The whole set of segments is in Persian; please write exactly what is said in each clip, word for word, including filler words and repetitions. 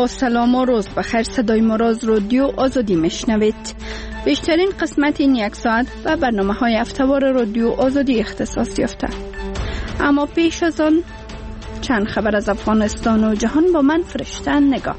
با سلام و روز بخیر. صدای ما را از رادیو آزادی میشنوید. بیشترین قسمت این یک ساعت و برنامه های هفته‌وار رادیو آزادی اختصاص یافته. اما پیش از آن چند خبر از افغانستان و جهان با من فرشته نگاه.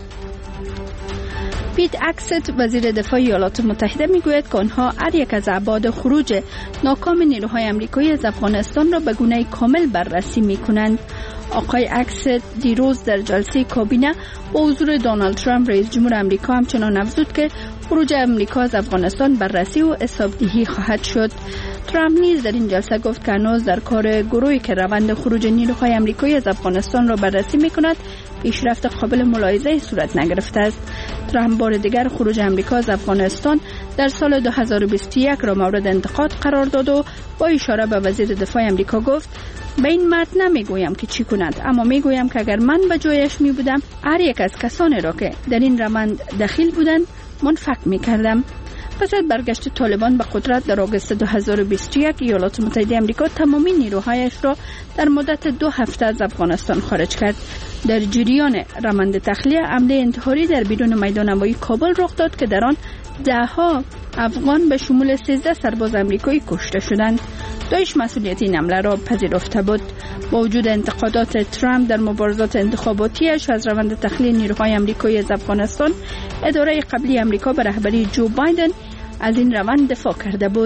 پیت اکست وزیر دفاع ایالات متحده میگوید که آنها هر یک از ابعاد خروج ناکام نیروهای آمریکایی از افغانستان را به گونه کامل بررسی میکنند. آقای اکست دیروز در جلسه کابینه با حضور دونالد ترامپ رئیس جمهور آمریکا همچنان افزود که خروج آمریکا از افغانستان بررسی و حسابدهی خواهد شد. ترامپ نیز در این جلسه گفت که هنوز در کار گروهی که روند خروج نیروهای آمریکایی از افغانستان را بررسی میکند پیشرفت قابل ملاحظه صورت نگرفته است. ترامپ بار دیگر خروج آمریکا از افغانستان در سال دو هزار و بیست و یک را مورد انتقاد قرار داد و با اشاره به وزیر دفاع آمریکا گفت: به این مرد نمیگویم که چی کند، اما میگویم که اگر من به جایش می بودم هر یک از کسانی را که در این روند دخیل بودند منفک می کردم. پس از برگشت طالبان به قدرت در آگوست دو هزار و بیست و یک ایالات متحده آمریکا تمامی نیروهایش را در مدت دو هفته از افغانستان خارج کرد. در جریان روند تخلیه حمله انتحاری در بیرون میدان هوایی کابل رخ داد که در آن ده ها افغان به شمول سیزده سرباز آمریکایی کشته شدند. داعش مسئولیت این حمله را پذیرفته بود. با وجود انتقادات ترامپ در مبارزات انتخاباتیش از روند تخلیه نیروهای آمریکایی از افغانستان، اداره قبلی آمریکا به رهبری جو بایدن از این روند دفاع کرده بود.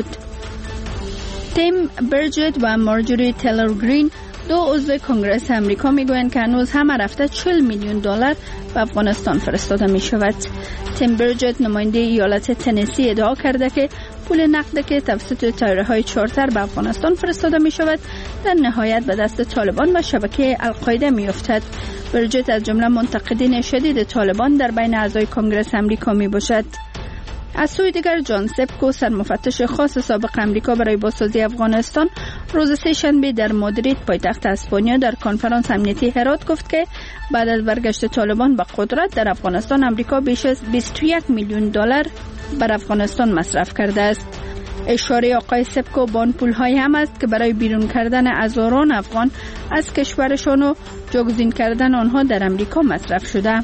تیم برجت و مارجوری تیلر گرین، دو عضو کنگره آمریکا، میگویند که هنوز هم رفته چهل میلیون دلار به افغانستان فرستاده می شود. تیم برجت نماینده ایالت تنسی ادعا کرده که پول نقد که توسط طیاره‌های چارتر به افغانستان فرستاده می شود در نهایت به دست طالبان و شبکه القاعده می افتد. برجت از جمله منتقدین شدید طالبان در بین اعضای کنگره آمریکا می باشد. از سوی دیگر جان سپکو، سرمفتش خاص سابق آمریکا برای بازسازی افغانستان، روز سه‌شنبه در مادرید پایتخت اسپانیا در کنفرانس امنیتی هرات گفت که بعد از برگشت طالبان به قدرت در افغانستان آمریکا بیش از بیست و یک میلیون دلار بر افغانستان مصرف کرده است. اشاره آقای سپکو به آن پول‌های هم است که برای بیرون کردن هزاران افغان از کشورشان و جایگزین کردن آنها در آمریکا مصرف شده.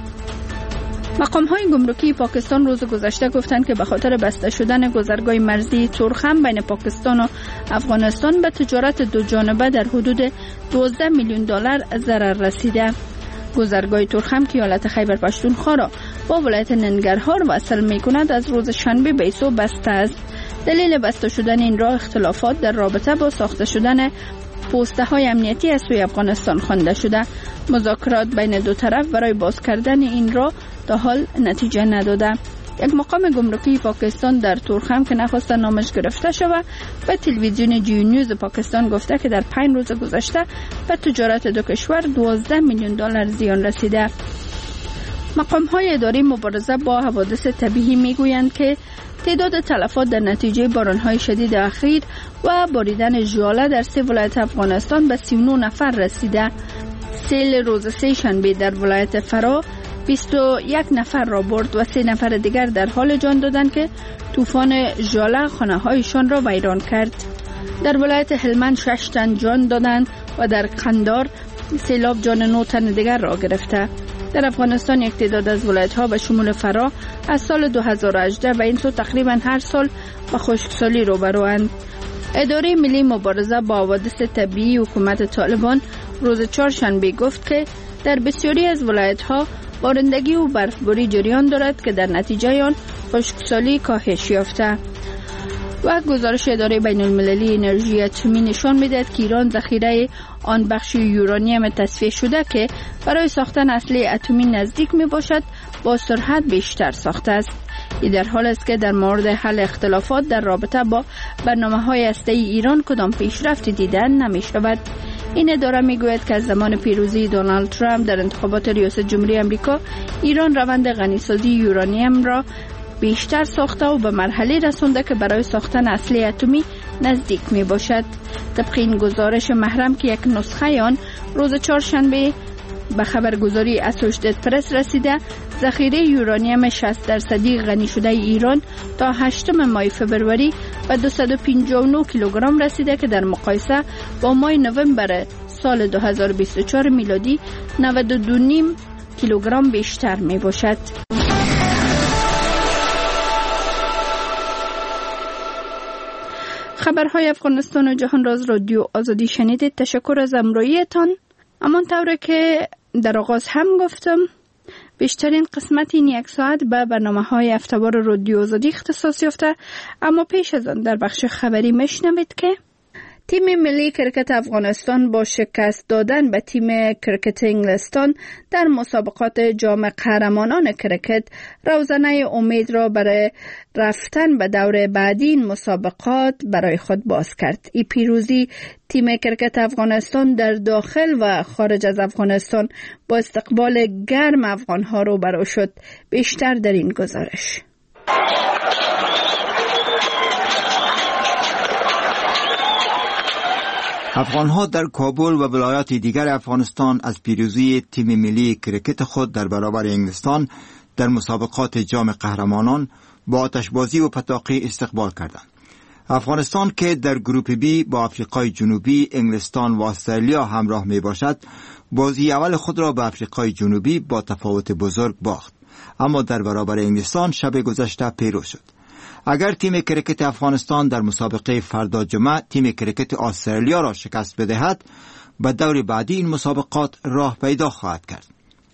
مقام‌های گمرکی پاکستان روز گذشته گفتند که به خاطر بسته شدن گذرگاه مرزی تورخم بین پاکستان و افغانستان به تجارت دو جانبه در حدود دوازده میلیون دلار ضرر رسیده. گذرگاه تورخم که ایالت خیبر پختونخوا را با ولایت ننگرهار وصل می‌کند از روز شنبه به ایسو بسته است. دلیل بسته شدن این راه اختلافات در رابطه با ساخته شدن پوسته های امنیتی از سوی افغانستان خوانده شده. مذاکرات بین دو طرف برای باز کردن این راه تا حال نتیجه نداده. یک مقام گمرکی پاکستان در تورخم که نخواسته نامش گرفته شود به تلویزیون جیو نیوز پاکستان گفته که در پنج روز گذشته به تجارت دو کشور دوازده میلیون دلار زیان رسیده. مقام های اداری مبارزه با حوادث طبیعی میگویند که تعداد تلفات در نتیجه باران‌های شدید اخیر و باریدن ژاله در سه ولایت افغانستان به سی و نه نفر رسیده. سیل روز سه شنبه در ولایت فرا بیست و یک نفر را برد و سه نفر دیگر در حال جان دادند که طوفان ژاله خانه‌هایشان را ویران کرد. در ولایت هلمند شش تن جان دادند و در قندار سیلاب جان نه تن دیگر را گرفته. در افغانستان یک تعداد از ولایت‌ها به شمول فرا از سال دو هزار و هجده و این سو تقریبا هر سال با خشکسالی روبروند. اداره ملی مبارزه با حوادث طبیعی حکومت طالبان روز چهارشنبه گفت که در بسیاری از ولایت‌ها بارندگی و برفباری جریان دارد که در نتیجه آن خشکسالی کاهش یافته. و گزارش اداره بین المللی انرژی اتمی نشان می‌دهد که ایران ذخیره آن بخش یورانیم تصفیه شده که برای ساختن اسلحه اتمی نزدیک میباشد با سرعت بیشتر ساخته است. این در حال است که در مورد حل اختلافات در رابطه با برنامه‌های هسته‌ای ایران کدام پیشرفتی دیده نمی‌شود. این اداره میگوید که از زمان پیروزی دونالد ترامپ در انتخابات ریاست جمهوری آمریکا، ایران روند غنیسازی یورانیم را بیشتر ساخته و به مرحله رسانده که برای ساختن اسلحه اتمی نزدیک می باشد. طبق این گزارش محرم که یک نسخه آن روز چهارشنبه به خبرگزاری اسوشیتد پرس رسیده، ذخیره یورانیم شصت درصدی غنی شده ایران تا هشتم ماه فوریه به دویست و پنجاه و نه کیلوگرم رسیده که در مقایسه با ماه نوامبر سال دو هزار و بیست و چهار میلادی نود و دو و نیم کیلوگرم بیشتر می باشد. خبرهای افغانستان و جهان راز رادیو آزادی شنیدید. تشکر از همراهیتان. امان طوره که در آغاز هم گفتم بیشترین قسمت این یک ساعت به برنامه های هفته‌وار رادیو آزادی اختصاص یافته، اما پیش از آن در بخش خبری میشنوید که تیم ملی کرکت افغانستان با شکست دادن به تیم کرکت انگلستان در مسابقات جام قهرمانان کرکت روزنه امید را برای رفتن به دور بعدی این مسابقات برای خود باز کرد. این پیروزی تیم کرکت افغانستان در داخل و خارج از افغانستان با استقبال گرم افغانها رو برو شد. بیشتر در این گزارش. افغان‌ها در کابل و ولایات دیگر افغانستان از پیروزی تیم ملی کرکت خود در برابر انگلستان در مسابقات جام قهرمانان با آتشبازی و پتاقی استقبال کردند. افغانستان که در گروپ بی با آفریقای جنوبی، انگلستان و استرالیا همراه می باشد، بازی اول خود را به آفریقای جنوبی با تفاوت بزرگ باخت، اما در برابر انگلستان شب گذشته پیروز شد. اگر تیم کرکت افغانستان در مسابقه فردا جمعه تیم کرکت استرالیا را شکست بدهد، به دور بعدی این مسابقات راه پیدا خواهد کرد.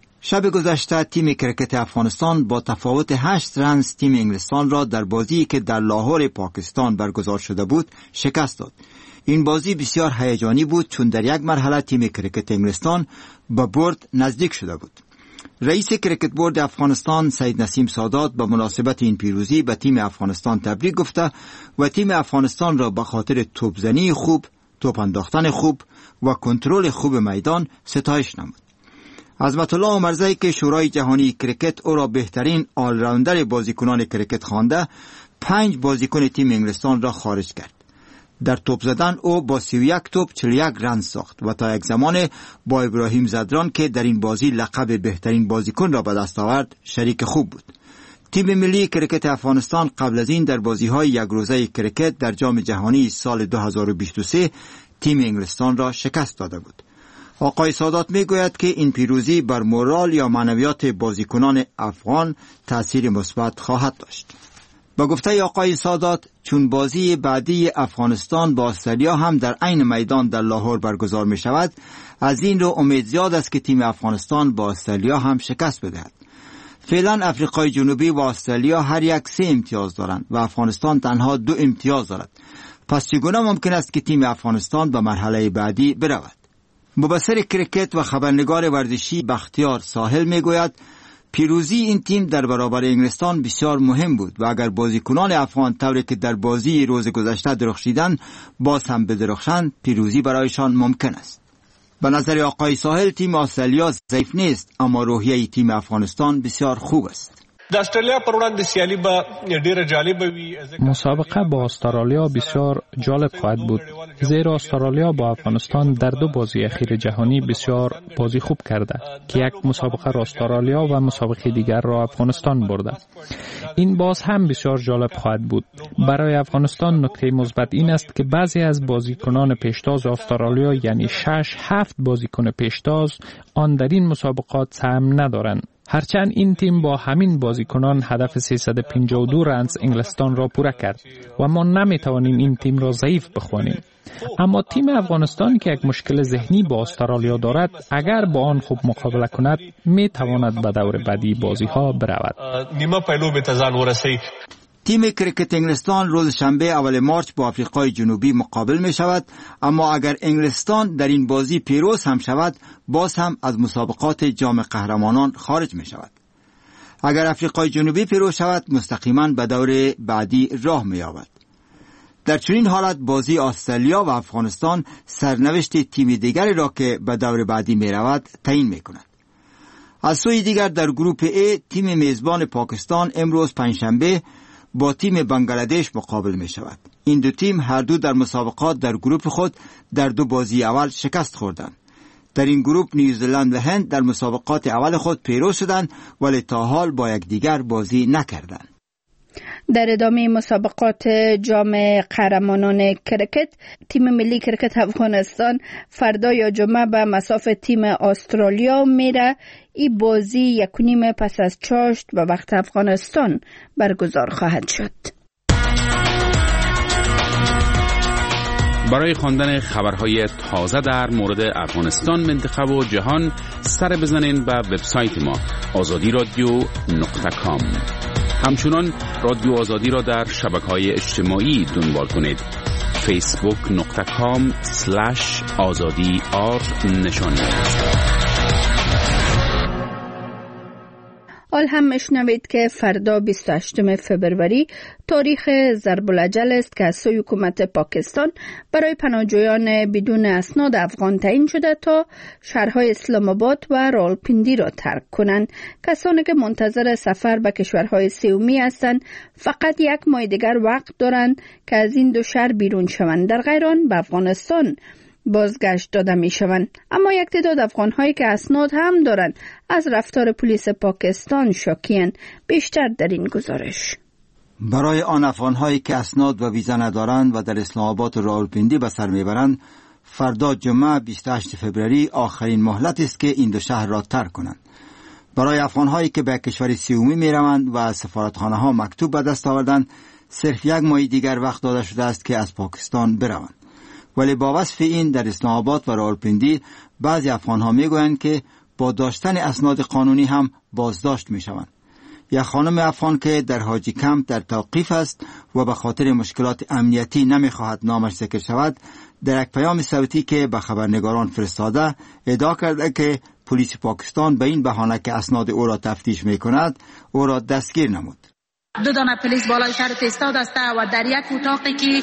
شب گذشته تیم کرکت افغانستان با تفاوت هشت رنز تیم انگلستان را در بازی که در لاهور پاکستان برگزار شده بود شکست داد. این بازی بسیار هیجانی بود چون در یک مرحله تیم کرکت انگلستان به برد نزدیک شده بود. رئیس کرکت بورد افغانستان سید نسیم سادات به مناسبت این پیروزی به تیم افغانستان تبریک گفته و تیم افغانستان را به خاطر توپزنی خوب، توپ انداختن خوب و کنترل خوب میدان ستایش نمود. عظمت الله عمرزی که شورای جهانی کرکت او را بهترین آل راوندر بازیکنان کرکت خوانده، پنج بازیکن تیم انگلستان را خارج کرد. در توپ زدن او با سی و یک توپ چهل و یک رن ساخت و تا یک زمان با ابراهیم زدران که در این بازی لقب بهترین بازیکن را به دست آورد شریک خوب بود. تیم ملی کرکت افغانستان قبل از این در بازی‌های یک روزه کرکت در جام جهانی سال دو هزار و بیست و سه تیم انگلستان را شکست داده بود. آقای سادات میگوید که این پیروزی بر مورال یا معنویات بازیکنان افغان تأثیر مثبت خواهد داشت. با گفته آقای سادات، چون بازی بعدی افغانستان با استرالیا هم در عین میدان در لاهور برگزار می شود، از این رو امید زیاد است که تیم افغانستان با استرالیا هم شکست بدهد. فعلا افریقای جنوبی و استرالیا هر یک سه امتیاز دارند و افغانستان تنها دو امتیاز دارد. پس چگونه ممکن است که تیم افغانستان به مرحله بعدی برود؟ مبصر کرکت و خبرنگار ورزشی بختیار ساحل می گوید پیروزی این تیم در برابر انگلستان بسیار مهم بود و اگر بازیکنان افغان طوری که در بازی روز گذشته درخشیدند باز هم بدرخشند، پیروزی برایشان ممکن است. به نظر آقای ساحل تیم استرالیا ضعیف نیست، اما روحیه تیم افغانستان بسیار خوب است. د استرالیا پر وړاندې سیالي به ډیره جالب وي. مسابقه با استرالیا بسیار جالب خواهد بود، زیرا استرالیا با افغانستان در دو بازی اخیر جهانی بسیار بازی خوب کرده که یک مسابقه را استرالیا و مسابقه دیگر را افغانستان برده. این باز هم بسیار جالب خواهد بود. برای افغانستان نکته مثبت این است که بعضی از بازیکنان پیشتاز استرالیا یعنی شش هفت بازیکن پیشتاز آن در این مسابقات سهم ندارند. هرچند این تیم با همین بازیکنان هدف سیصد و پنجاه و دو رنز انگلستان را پوره کرد و ما نمیتوانیم این تیم را ضعیف بخوانیم. اما تیم افغانستان که یک مشکل ذهنی با استرالیا دارد، اگر با آن خوب مقابله کند میتواند به دور بعدی بازی ها برود. نیمه پایلو به تزان ورسی. تیم کرکت انگلستان روز شنبه اول مارچ با آفریقای جنوبی مقابل می شود، اما اگر انگلستان در این بازی پیروز هم شود باز هم از مسابقات جام قهرمانان خارج می شود. اگر آفریقای جنوبی پیروز شود مستقیما به دور بعدی راه می یابد. در چنین حالت بازی استرالیا و افغانستان سرنوشت تیم دیگری را که به دور بعدی می رود تعیین می کند. از سوی دیگر در گروپ ای تیم میزبان پاکستان امروز پنجشنبه با تیم بنگلادش مقابل می شود. این دو تیم هر دو در مسابقات در گروپ خود در دو بازی اول شکست خوردند. در این گروپ نیوزلند و هند در مسابقات اول خود پیروز شدند ولی تا حال با یکدیگر بازی نکردند. در ادامه مسابقات جام قهرمانان کرکت، تیم ملی کرکت افغانستان فردا یا جمعه به مصاف تیم استرالیا میره. این بازی یک و نیم پس از چاشت و وقت افغانستان برگزار خواهد شد. برای خواندن خبرهای تازه در مورد افغانستان، منطقه و جهان سر بزنین به وبسایت ما آزادی رادیو نقطه کام. همچنان رادیو آزادی را در شبکه‌های اجتماعی دنبال کنید. فیسبوک نقطه کام سلش آزادی آر نشانی. حال هم مشنوید که فردا بیست و هشتم فبروری تاریخ ضرب الاجل است که از سوی حکومت پاکستان برای پناهجویان بدون اسناد افغان تعیین شده تا شهرهای اسلام آباد و راولپنڈی را ترک کنند. کسانی که منتظر سفر به کشورهای سومی هستند فقط یک ماه دیگر وقت دارند که از این دو شهر بیرون شوند. در غیر آن به افغانستان بازگشت داده می شوند. اما یک تعداد افغان هایی که اسناد هم دارند از رفتار پلیس پاکستان شاکی‌اند. بیشتر در این گزارش. برای آن افغان هایی که اسناد و ویزا ندارند و در اسلام آباد و راولپنڈی به سر میبرند، فردا جمعه بیست و هشتم فوریه آخرین مهلت است که این دو شهر را ترک کنند. برای افغان هایی که به کشور سومی می روند و از سفارتخانه ها مکتوب به دست آوردند، صرف یک ماه دیگر وقت داده شده است که از پاکستان بروند. ولی با وصف این در اسلام آباد و راولپنڈی بعضی افغان ها می گویند که با داشتن اسناد قانونی هم بازداشت می شوند. یک خانم افغان که در حاجی کمپ در توقیف است و به خاطر مشکلات امنیتی نمی خواهد نامش ذکر شود، در یک پیام صوتی که به خبرنگاران فرستاده ادعا کرده که پلیس پاکستان به این بهانه که اسناد او را تفتیش می کند او را دستگیر نمود. دو دانه پلیس بالای سرت ایستاد است و در یک اتاقی که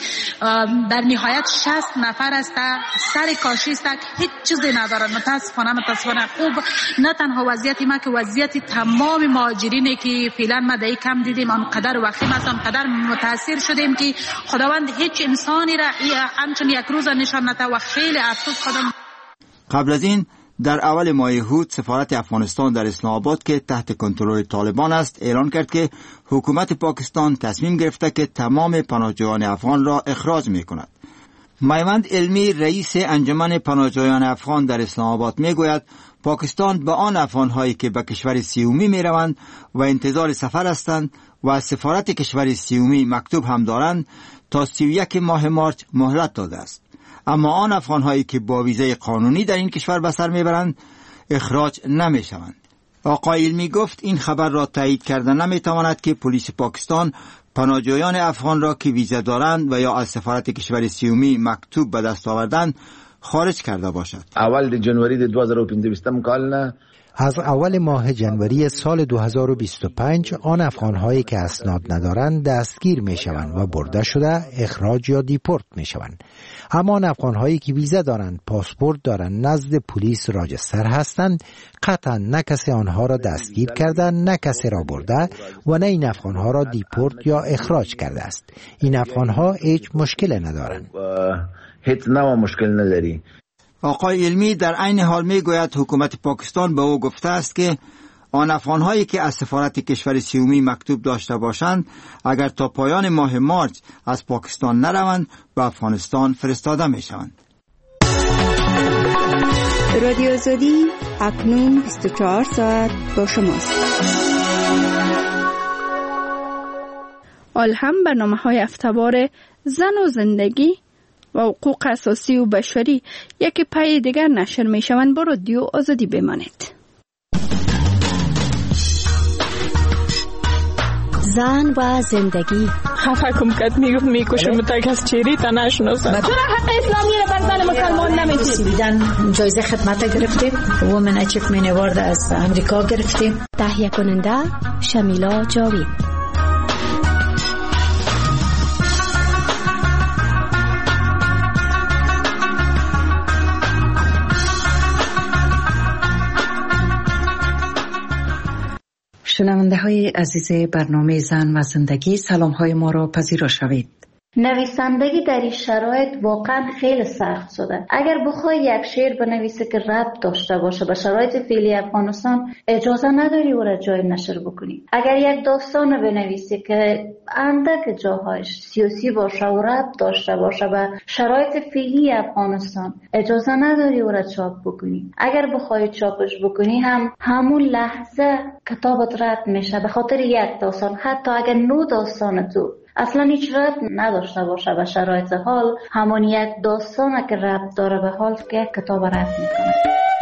در نهایت شصت نفر است، سر کاشی است، هیچ چیزی ندارد. متاسفانه متاسفانه خوب نه تنها وضعیت ما که وضعیت تمام مهاجرینی که فعلا ما در کم دیدیم آنقدر وخیم است، آنقدر متاثر شدیم که خداوند هیچ انسانی را همچون یک روز نشان نده و خیلی افسوس خودم. قبل از این در اول ماه هود سفارت افغانستان در اسلام آباد که تحت کنترل طالبان است اعلان کرد که حکومت پاکستان تصمیم گرفته که تمام پناهجویان افغان را اخراج می کند. میوند علمی رئیس انجمن پناهجویان افغان در اسلام آباد می گوید پاکستان به آن افغان هایی که به کشور سومی می روند و انتظار سفر هستند و از سفارت کشور سومی مکتوب هم دارند تا سی و یک ماه مارچ مهلت داده است. اما آن افغان هایی که با ویزای قانونی در این کشور به سر میبرند اخراج نمی شوند. آقای علمی گفت این خبر را تایید کردن نمی تواند که پلیس پاکستان پناهجویان افغان را که ویزا دارند و یا از سفارت کشور سومی مکتوب به دست آوردند خارج کرده باشد. اول جنوری دو هزار و پنجاه کالنا از اول ماه جنوری سال دو هزار و بیست و پنج آن افغان‌هایی که اسناد ندارند دستگیر می‌شوند و برده شده اخراج یا دیپورت می‌شوند. اما آن افغان‌هایی که ویزا دارند، پاسپورت دارند، نزد پلیس راجستر هستند، قطعا نه کسی آنها را دستگیر کرده، نه کسی را برده و نه این افغان‌ها را دیپورت یا اخراج کرده است. این افغان‌ها هیچ مشکلی ندارند. هیچ نوع مشکل نداری. آقای علمی در عین حال می گوید حکومت پاکستان به او گفته است که آن افغان‌هایی که از سفارت کشور سومی مکتوب داشته باشند اگر تا پایان ماه مارچ از پاکستان نروند به افغانستان فرستاده می شوند. رادیو آزادی اکنون بیست و چهار ساعت با شماست. حال هم برنامه‌های هفته‌وار زن و زندگی و حقوق اساسی و بشری یکی پای دیگر نشر می شوند. با رادیو آزادی بمانید. زن و زندگی. خفه کم کت میگفت میکشم تا از چیری تا نشناسم. چرا حق اسلامی را بر زن مسلمان نمیدید؟ بیدن جایزه خدمت گرفتیم، وومن اچیومنت اوارد از امریکا گرفتیم. تهیه کننده شمیلا جاوید. شنونده های عزیز برنامه زن و زندگی، سلام های ما را پذیرا شوید. نویسندگی در این شرایط واقعا خیلی سخت شده. اگر بخوای یک شعر بنویسی که ربط داشته باشه به شرایط فعلی افغانستان، اجازه نداری او را جای نشر بکنی. اگر یک داستان بنویسی که اندک جاهایش سیاسی باشه و ربط داشته باشه به شرایط فعلی افغانستان، اجازه نداری او را چاپ بکنی. اگر بخوای چاپش بکنی هم همون لحظه کتابت رد میشه به خاطر یک داستان. حتی اگر نو داستان تو اصلا هیچ ربط نداشته باشه به شرایط حال، همون یک داستانه که ربط داره به حال که کتاب رد میکنه.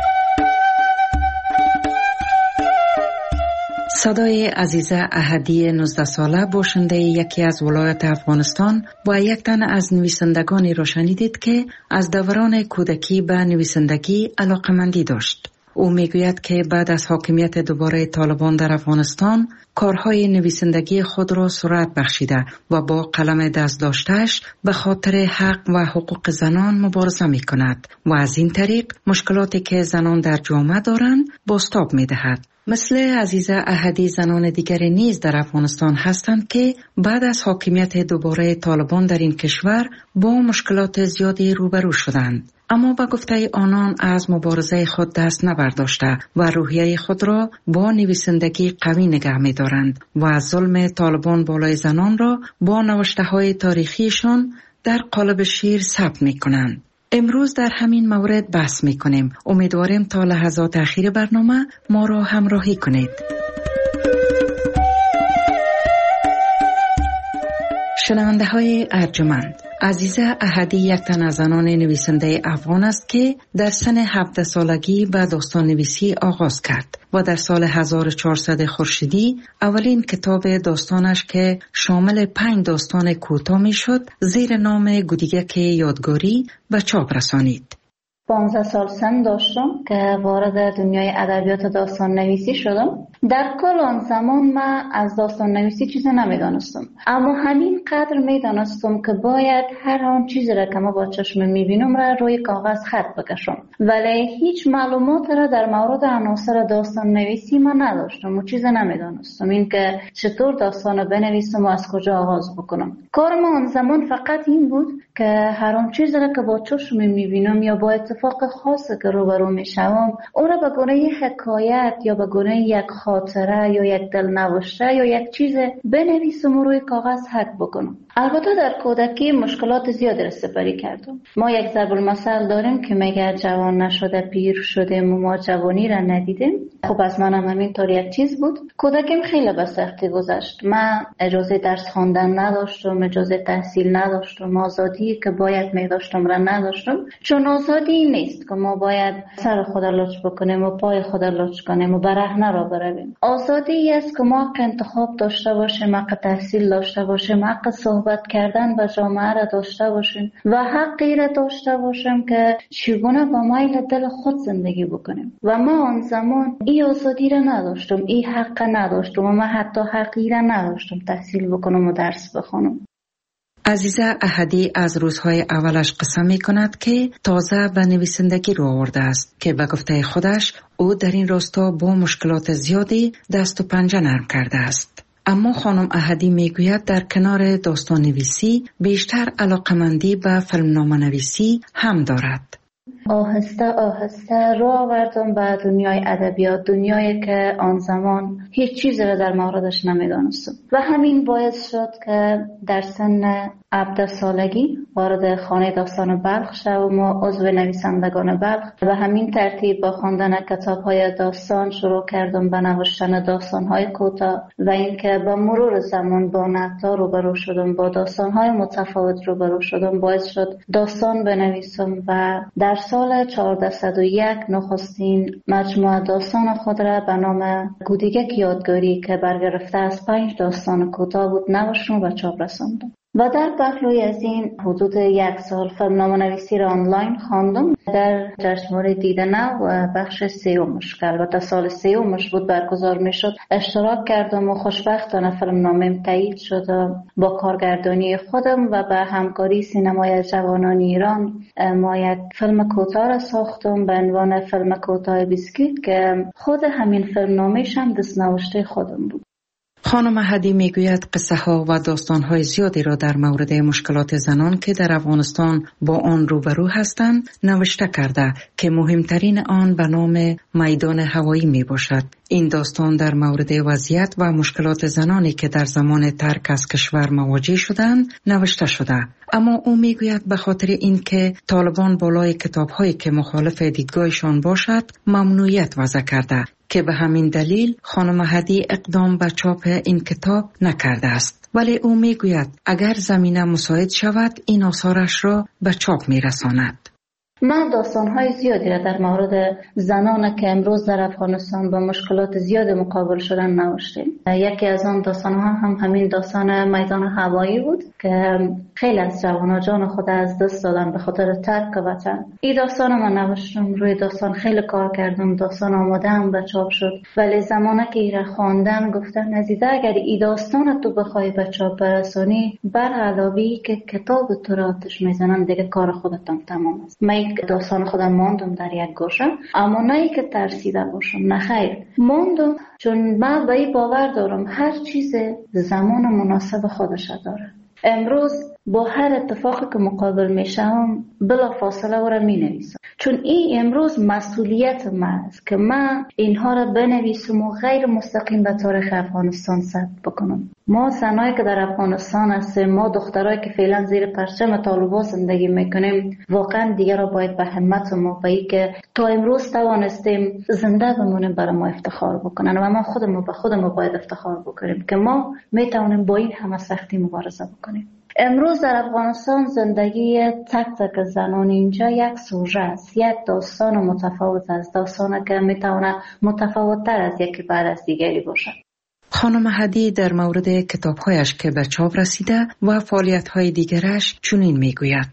صدای عزیزه احدی نوزده ساله باشنده یکی از ولایت افغانستان با یک تن از نویسندگانی را شنیدید که از دوران کودکی به نویسندگی علاقمندی داشت. او میگوید که بعد از حاکمیت دوباره طالبان در افغانستان کارهای نویسندگی خود را سرعت بخشیده و با قلم دست داشتهش به خاطر حق و حقوق زنان مبارزه می کند و از این طریق مشکلاتی که زنان در جامعه دارند بازتاب می دهد. مثل عزیزه احدی زنان دیگری نیز در افغانستان هستند که بعد از حاکمیت دوباره طالبان در این کشور با مشکلات زیادی روبرو شدند. اما با گفته آنان از مبارزه خود دست نبرداشته و روحیه خود را با نویسندگی قوی نگه می دارند و از ظلم طالبان بالای زنان را با نوشته های تاریخیشان در قالب شعر ثبت می کنند. امروز در همین مورد بحث می کنیم. امیدواریم تا لحظات اخیر برنامه ما را همراهی کنید. شنونده های ارجمند، عزیزه احدی یک تن از زنان نویسنده افغان است که در سن هفده سالگی به داستان نویسی آغاز کرد و در سال هزار و چهارصد خورشیدی اولین کتاب داستانش که شامل پنج داستان کوتاه می شد زیر نام گودیگک یادگاری به چاپ رسانید. پانزده سال سن داشتم که وارد دنیای ادبیات داستان نویسی شدم. در کل آن زمان من از داستان نویسی چیزی نمیدانستم، اما همین قدر میدانستم که باید هر آن چیزی را که ما با چشم میبینم را روی کاغذ خط بکشم، ولی هیچ معلومات را در مورد عناصر داستان نویسی من نداشتم و چیزی نمیدانستم این که چطور داستان بنویسم و از کجا آغاز بکنم. کار ما آن زمان فقط این بود که هر آن چیزی را که با چشم میبینم یا با اتفاق خاصی که روبرو میشوم اون را به گونه حکایت یا به گونه یک خاطره یا یک دلنوشته یا یک چیز بنویسم و روی کاغذ حک بکنم. البته در کودکی مشکلات زیادی را سپری کردم. ما یک ضرب المثل داریم که میگه جوان نشده پیر شدیم و ما جوانی را ندیدیم. خب از منم همینطور یک چیز بود. کودکیم خیلی به سختی گذشت. من اجازه درس خواندن نداشتم، اجازه تحصیل نداشتم، آزادی که باید میداشتم را نداشتم، چون آزادی نیست که ما باید سر خود لچ بکنیم و پای خود لچ کنیم و برهنه را برویم. آزادی است که ما حق انتخاب داشته باشیم، حق تحصیل داشته باشیم، حق صحبت کردن با جامعه را داشته باشیم و حقی را داشته باشیم که چگونه با میل دل خود زندگی بکنیم. و ما آن زمان این آزادی را نداشتم، این حق نداشتم و من حتی حقی را نداشتم تحصیل بکنم و درس بخونم. عزیزه احدی از روزهای اولش قسم می کند که تازه به نویسندگی رو آورده است که به گفته خودش او در این راستا با مشکلات زیادی دست و پنجه نرم کرده است. اما خانم احدی می گوید در کنار داستان نویسی بیشتر علاقمندی به فیلمنامه نویسی هم دارد. آهسته آهسته رو آوردم به دنیای ادبیات، دنیایی که آن زمان هیچ چیزی را در موردش نمیدانستم و همین باعث شد که در سن هفده سالگی وارد خانه داستان بلخ شدم و عضو نویسندگان بلخ و همین ترتیب با خواندن کتاب‌های داستان شروع کردم به نوشتن داستان‌های کوتاه و اینکه با مرور زمان با نقدها روبرو شدم، با داستان‌های متفاوت روبرو شدم، باعث شد داستان بنویسم و در سال چهارصد و یک نخستین مجموعه داستان خود را به نام گودیگک یادگاری که برگرفته از پنج داستان کوتاه بود نوشتم و چاپ رساندم. و در پهلوی از این حدود یک سال فیلمنامه نویسی را آنلاین خواندم در جشنواره دیده نو و بخش سیومش که البته سال سیومش بود برگزار می شد اشتراک کردم و خوشبختانه فیلمنامه‌ام تایید شد. با کارگردانی خودم و به همکاری سینمای جوانان ایران ما یک فیلم کوتاه را ساختم به عنوان فیلم کوتاه بیسکیت که خود همین فیلمنامه‌ش هم دست‌نوشته خودم بود. خانم هدی میگوید قصه ها و داستان های زیادی را در مورد مشکلات زنان که در افغانستان با آن روبرو هستند نوشته کرده که مهمترین آن به نام میدان هوایی می باشد. این داستان در مورد وضعیت و مشکلات زنانی که در زمان ترک از کشور مواجه شدند نوشته شده. اما او میگوید به خاطر اینکه طالبان بالای کتاب‌هایی که مخالف دیدگاهشان باشد ممنوعیت وضع کرده که به همین دلیل خانم هدی اقدام به چاپ این کتاب نکرده است. ولی او میگوید اگر زمینه مساعد شود این آثارش را به چاپ میرساند. من داستان‌های زیادی را در مورد زنان که امروز در افغانستان با مشکلات زیاد مقابل شدن نوشتیم. یکی از آن داستان‌ها هم همین داستان میدان هوایی بود که خیلی از جوانان جان خود از دست دادن به خاطر ترک وطن. این داستان من نوشتم، روی داستان خیلی کار کردم، داستان آماده هم به چاپ شد. ولی زمانی که این را خواندم گفتم نزیده اگر این داستان تو بخوای به چاپ برسانی بر علاوه که کتاب تو را آتش میزنن دیگه کار خودتان تمام است. داستان خودم ماندم در یک گوشه، اما نه ای که ترسیده باشم، نه خیر ماندم، چون من به این باور دارم هر چیز زمان مناسب خودش داره. امروز با هر اتفاقی که مقابل میشم بلا فاصله او را می نویسم، چون این امروز مسئولیت من است که من اینها را بنویسم و غیر مستقیم به تاریخ افغانستان ثبت بکنم. ما زنایی که در افغانستان هستیم، ما دخترایی که فعلا زیر پرچم طالبان زندگی میکنیم، واقعا دیگر را باید به همت ما به این که تا امروز توانستیم زنده بمونیم برای ما افتخار بکنن و ما خودمون به خودمون باید افتخار بکنیم که ما میتونیم با این همه سختی مبارزه بکنیم. امروز در افغانستان زندگی تک تک زنان اینجا یک سوژه است، یک داستان متفاوت است، داستانی که میتونه متفاوت‌تر از یکی بعد از دیگری باشد. خانم هدی در مورد کتاب‌هایش که به چاپ رسیده و فعالیت‌های دیگرش چنین میگوید: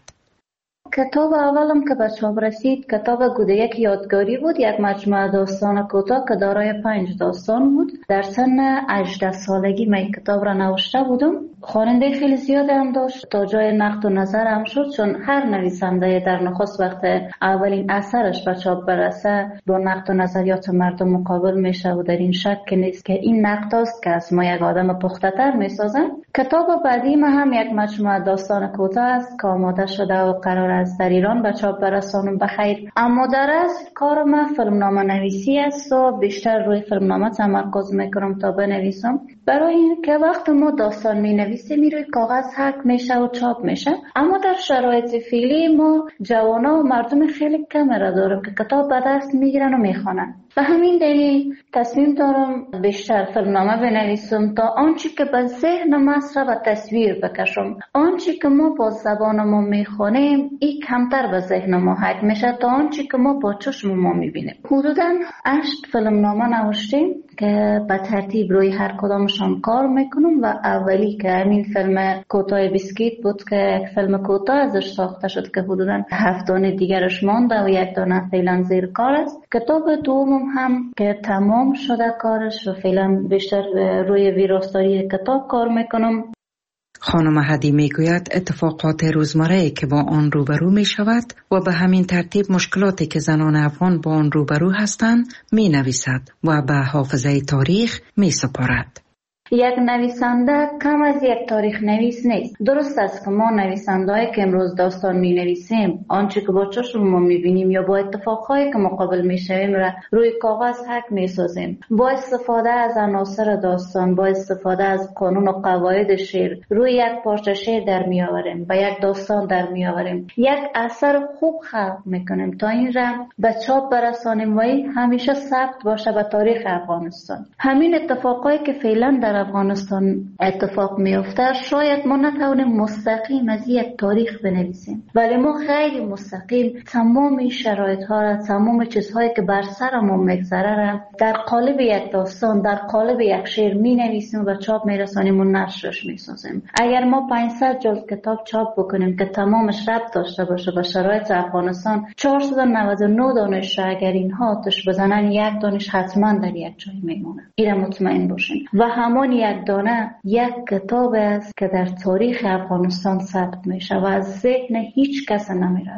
کتاب اولم که به چاپ رسید کتاب گوده یک یادگاری بود، یک مجموعه داستان کوتاه که دارای پنج داستان بود. در سن هجده سالگی من کتاب را نوشته بودم. خواننده خیلی زیاد هم داشت، تا جای نقد و نظر هم شد، چون هر نویسنده در نخست وقت اولین اثرش به چاپ برسه با نقد و نظریات مردم مقابل میشه و در این شک نیست که این نقد است که از ما یک آدم پخته‌تر میسازن. کتاب بعدی ما هم یک مجموعه داستان کوتاه است که آماده شده و قرار است در ایران به چاپ برسانم بخیر. اما در اصل کار من فیلمنامه نویسی است و بیشتر روی فیلمنامه تمرکز میکنم تا بنویسم، برای این که وقت ما داستان می نویسیم روی کاغذ حک میشه و چاپ میشه. اما در شرایط فعلی ما جوانا و مردم خیلی کم را داریم که کتاب به دست میگیرن و میخوانن. و همین دلیل تصمیم دارم بیشتر فیلمنامه بنویسم تا آنچه که به ذهن مصر و تصویر بکشم. آنچه که ما با زبان ما میخوانیم این کمتر به ذهن ما حک میشه تا آنچه که ما با چشم ما میبینیم. حدوداً هشت فیلمنامه نوشتیم که به ترتیب روی هر کدامشان کار میکنم و اولی که همین فیلم کوتاه بیسکیت بود که یک فیلم کوتاه ازش ساخته شد که حدوداً هفت دانه دیگرش مانده و یک دانه فعلا زیر کار است. کتاب دوم هم که تمام شده کارش و فعلا بیشتر روی ویراستاری کتاب کار میکنم. خانم هدی میگوید اتفاقات روزمره که با آن روبرو می شود و به همین ترتیب مشکلاتی که زنان افغان با آن روبرو هستند می نویسد و به حافظه تاریخ می سپارد. یک نویسنده کم از یک تاریخ نویس نیست. درست است که ما نویسنده‌ای که امروز داستان می نویسیم آنچه که با چشم ما می بینیم یا با اتفاقهایی که مقابل می شویم را روی کاغذ حک می سازیم. با استفاده از عناصر داستان، با استفاده از قانون و قواعد شعر روی یک پارچه شعر در می آوریم، با یک داستان در می آوریم، یک اثر خوب خلق می کنیم تا این را به چاپ برسانیم و همیشه ثبت باشه به تاریخ افغانستان. همین اتفاقایی که فعلا در افغانستان اتفاق میفته شاید ما نتونیم مستقیم از یک تاریخ بنویسیم، ولی ما خیلی مستقیم تمام شرایط ها را، تمام چیزهایی که بر سر ما میگذره را در قالب یک داستان، در قالب یک شعر می نویسیم و به چاپ میرسانیم و نشرش میسازیم. اگر ما پانصد جلد کتاب چاپ بکنیم که تمامش ربط داشته باشه به شرایط افغانستان، چهارصد و نود و نه دانش اگر اینها آتش بزنن یک دانش حتما در یک جای میمونه. این مطمئن باشین. و همان یک دانه یک کتاب است که در تاریخ افغانستان ثبت میشه و از ذهن هیچ کس نمیره.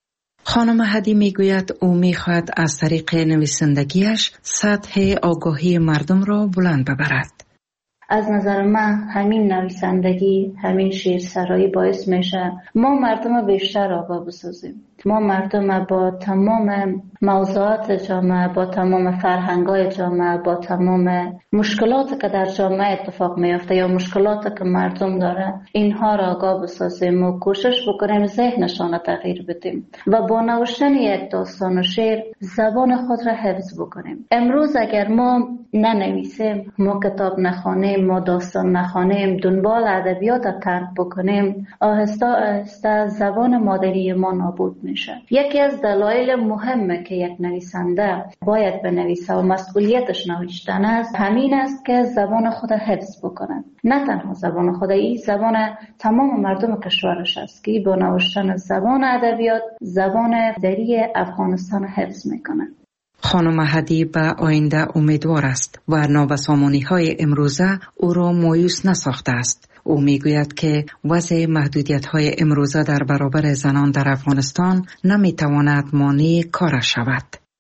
خانم هدی میگوید او میخواهد از طریق نویسندگیش سطح آگاهی مردم را بلند ببرد. از نظر من همین نویسندگی، همین شعرسرایی باعث میشه ما مردم بیشتر آگاه بسازیم. ما مردم با تمام موضوعات جامعه، با تمام فرهنگ‌های جامعه، با تمام مشکلاتی که در جامعه اتفاق میفته یا مشکلاتی که مردم داره، اینها را آگاه بسازیم و کوشش بکنیم ذهنشان تغییر بدیم و با نوشتن یک داستان و شعر زبان خود را حفظ بکنیم. امروز اگر ما ننویسیم، ما کتاب نخوانیم، ما داستان نخوانیم، دنبال ادبیات ترک بکنیم، آهسته آهسته زبان مادری ما نابود میشه. یکی از دلایل مهمه که یک نویسنده باید بنویسه و مسئولیتش نوشتن است، همین است که زبان خود حفظ بکنه. نه تنها زبان خود، این زبان تمام مردم کشورش است که با نوشتن زبان ادبیات زبان مادری افغانستان حفظ میکنه. خانم هدی به آینده امیدوار است و نابسامانی های امروزه او را مایوس نساخته است. او میگوید که وضع محدودیت های امروزه در برابر زنان در افغانستان نمیتواند مانع کارش شود.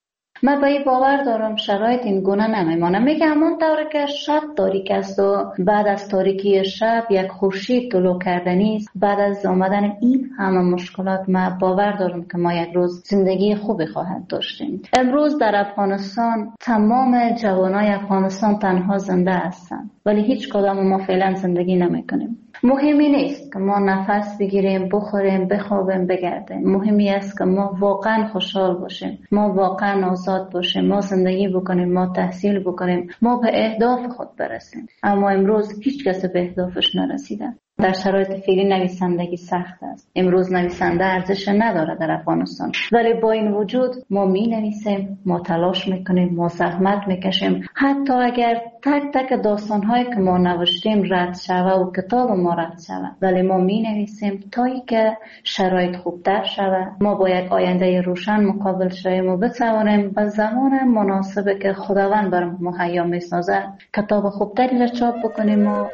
من به این باور دارم شرایط این گونه نمیمانه. میگه همون طوری که شب تاریک است و بعد از تاریکی شب یک خورشید طلوع کردنی است، بعد از آمدن این همه مشکلات من باور دارم که ما یک روز زندگی خوبی خواهد داشتیم. امروز در افغانستان تمام جوانای افغانستان تنها زنده هستند، ولی هیچ کدام ما فعلا زندگی نمیکنیم. مهمی نیست که ما نفس بگیریم، بخوریم، بخوابیم، بگردیم. مهمی است که ما واقعا خوشحال باشیم، ما واقعا آزاد باشیم، ما زندگی بکنیم، ما تحصیل بکنیم، ما به اهداف خود برسیم. اما امروز هیچ کس به اهدافش نرسیده. در شرایط فعلی نویسندگی سخت است. امروز نویسنده ارزش نداره در افغانستان، ولی با این وجود ما می نویسیم، ما تلاش میکنیم، ما زحمت میکشیم. حتی اگر تک تک داستانهایی که ما نوشتیم رد شوه و کتاب ما رد شوه، ولی ما می نویسیم تا ای که شرایط خوبتر شوه. ما با یک آینده روشن مقابل شویم و بتوانیم به زمان مناسبی که خداوند برام مهیا میسازه کتاب خوبتری را چاپ بکنیم. و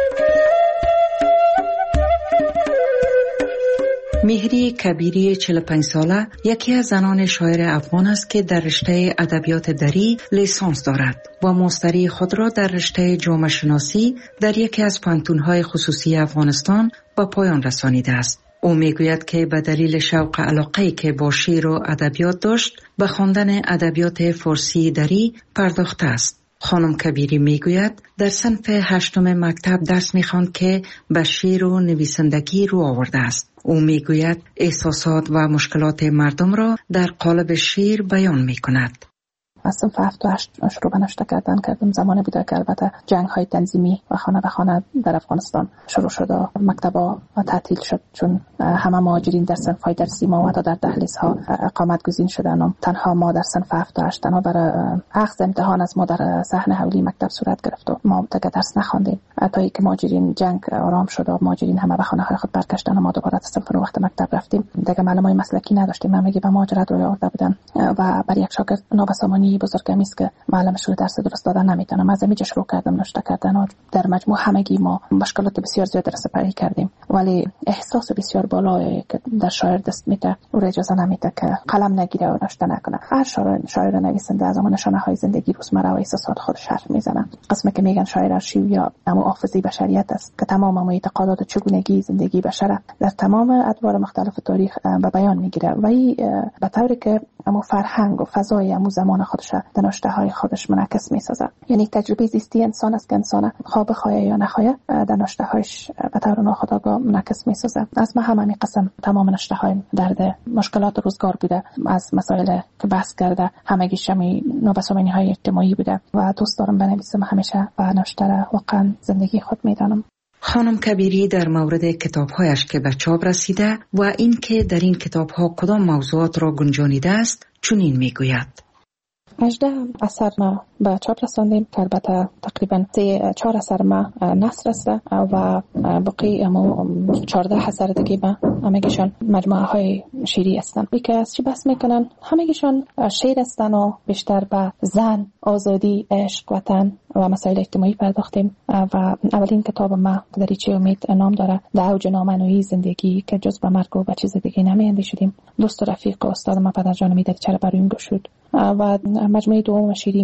مهری کبیری چهل و پنج ساله یکی از زنان شاعر افغان است که در رشته ادبیات دری لیسانس دارد و ماستری خود را در رشته جامعه شناسی در یکی از پانتون‌های خصوصی افغانستان به پایان رسانیده است. او میگوید که به دلیل شوق علاقه‌ای که با شعر و ادبیات داشت به خواندن ادبیات فارسی دری پرداخته است. خانم کبیری میگوید در صنف هشتم مکتب درس میخواند که به شعر و نویسندگی رو آورده است. او میگوید احساسات و مشکلات مردم را در قالب شعر بیان میکند. از صنف هفت و هشت شروع به نوشته کردن کردم. زمانی بوده که البته جنگ های تنظیمی و خانه به خانه در افغانستان شروع شد و مکتب‌ها تعطیل شد، چون همه مهاجرین در صنف های درسی ما و در دهلیزها اقامت گزین شدن و تنها ما در صنف هفت و هشت تنها برای اخذ امتحان از ما در صحن حولی مکتب صورت گرفت و ما دیگه درس نخواندیم تا اینکه مهاجرین جنگ آرام شد و مهاجرین همه به خانه های خود برگشتن و ما دوباره از صنف رو وقت مکتب رفتیم. دیگه معلمای مسلکی نداشتیم، همگی به مهاجرت روی آورده بودن و برای یک شاگرد نابسامانی بزرگمی است که معلمش رو درس درست دادن نمیتونه. از اینجا شروع کردم نوشته کردن و در مجموع همگی ما مشکلات بسیار زیاد رسپری کردیم، ولی احساس بسیار بالایی که در شاعر دست میده او اجازه نمیده که قلم نگیره و نوشته نکنه. هر شاعر شاعر نویسنده از اون نشانه های زندگی روزمره و احساسات خودش حرف میزنه. قسمی که میگن شاعر ارشیو یا همون حافظه بشریت است که تمام اعتقادات چگونگی زندگی بشر در تمام ادوار مختلف تاریخ به بیان میگیره و این به طوری که همون فرهنگ و فضای همون زمان خودش در نوشته های خودش منعکس میسازه. یعنی تجربه زیستی انسان است که انسان خواه بخواه یا نخواه در نوشته هایش به طور ناخودآگاه منعکس میسازه. از ما همین قسم تمام نوشته های درد مشکلات روزگار بوده، از مسائل که بحث کرده همگیش همی نابسامانی های اجتماعی بوده و دوست دارم بنویسم همیشه و نوشته را واقعا زندگی خود میدانم. خانم کبیری در مورد کتاب‌هایش که به چاپ رسیده و این که در این کتاب‌ها کدام موضوعات را گنجانیده است چنین میگوید. هجده اثر ما به چاپ رساندیم که البته تقریبا سه چهار اثر ما نثر است و باقی اما چهارده اثر دیگه ما همگیشان مجموعه های شعری هستند. که از چی بحث میکنن؟ همگیشان شعر هستند و بیشتر به زن، آزادی، عشق، وطن و مسائل اجتماعی پرداختیم و اولین کتاب ما دریچه امید نام داره، در اوج نامنویی زندگی که جز به مرگ و به چیز دیگه نمی‌اندیشیدیم. دوست و رفیق و استاد ما پدرجان می دریچه رو برای این گشود و مجموعه دوم شعری ما در حسرت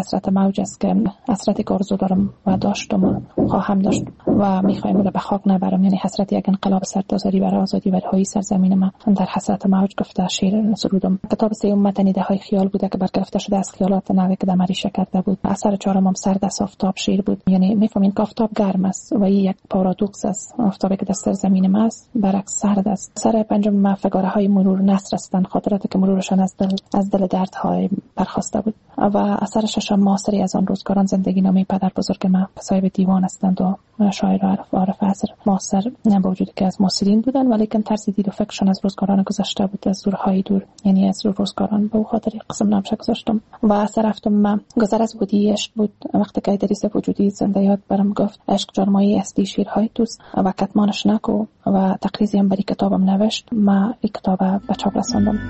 حسرت موج است که حسرتی که آرزو دارم و داشتم و خواهم داشت و میخوایم رو به خاک نبرم. یعنی حسرت یک انقلاب سرتاسری برای آزادی و رهایی سرزمین ما. در حسرت موج گفته شعر سرودم. کتاب سوم متن ایده های خیال بوده که برگرفته شده از خیالات نوی که دمریشه کرده بود. اثر چهارم سرد از آفتاب شعر بود. یعنی میفهمین که آفتاب گرم است و این یک پارادوکس است. آفتابی که در سرزمین ما است برعکس سرد است. سر پنجم فگاره های مرور نثر هستند، خاطراتی که مرورشان از دل از دل دردهای برخاسته بود. و اثر ششم معاصری از آن روزگاران زندگی نامه پدر بزرگ ما صاحب دیوان هستند و شاعر عارف عارف عصر معاصر با وجودی که از معاصرین بودن ولی کم طرز دید و فکرشان از روزگاران گذشته بود، از دورهای دور، یعنی از روزگاران به خاطر قسم نامش گذاشتم. و اثر هفتم ما گذر از بودی عشق بود. وقتی که ادریس وجودی زنده یاد برام گفت عشق جرمایی اصلی شیرهای توست و کتمانش نکو و تقریزی هم بری کتابم نوشت. ما این کتاب به چاپ رساندم.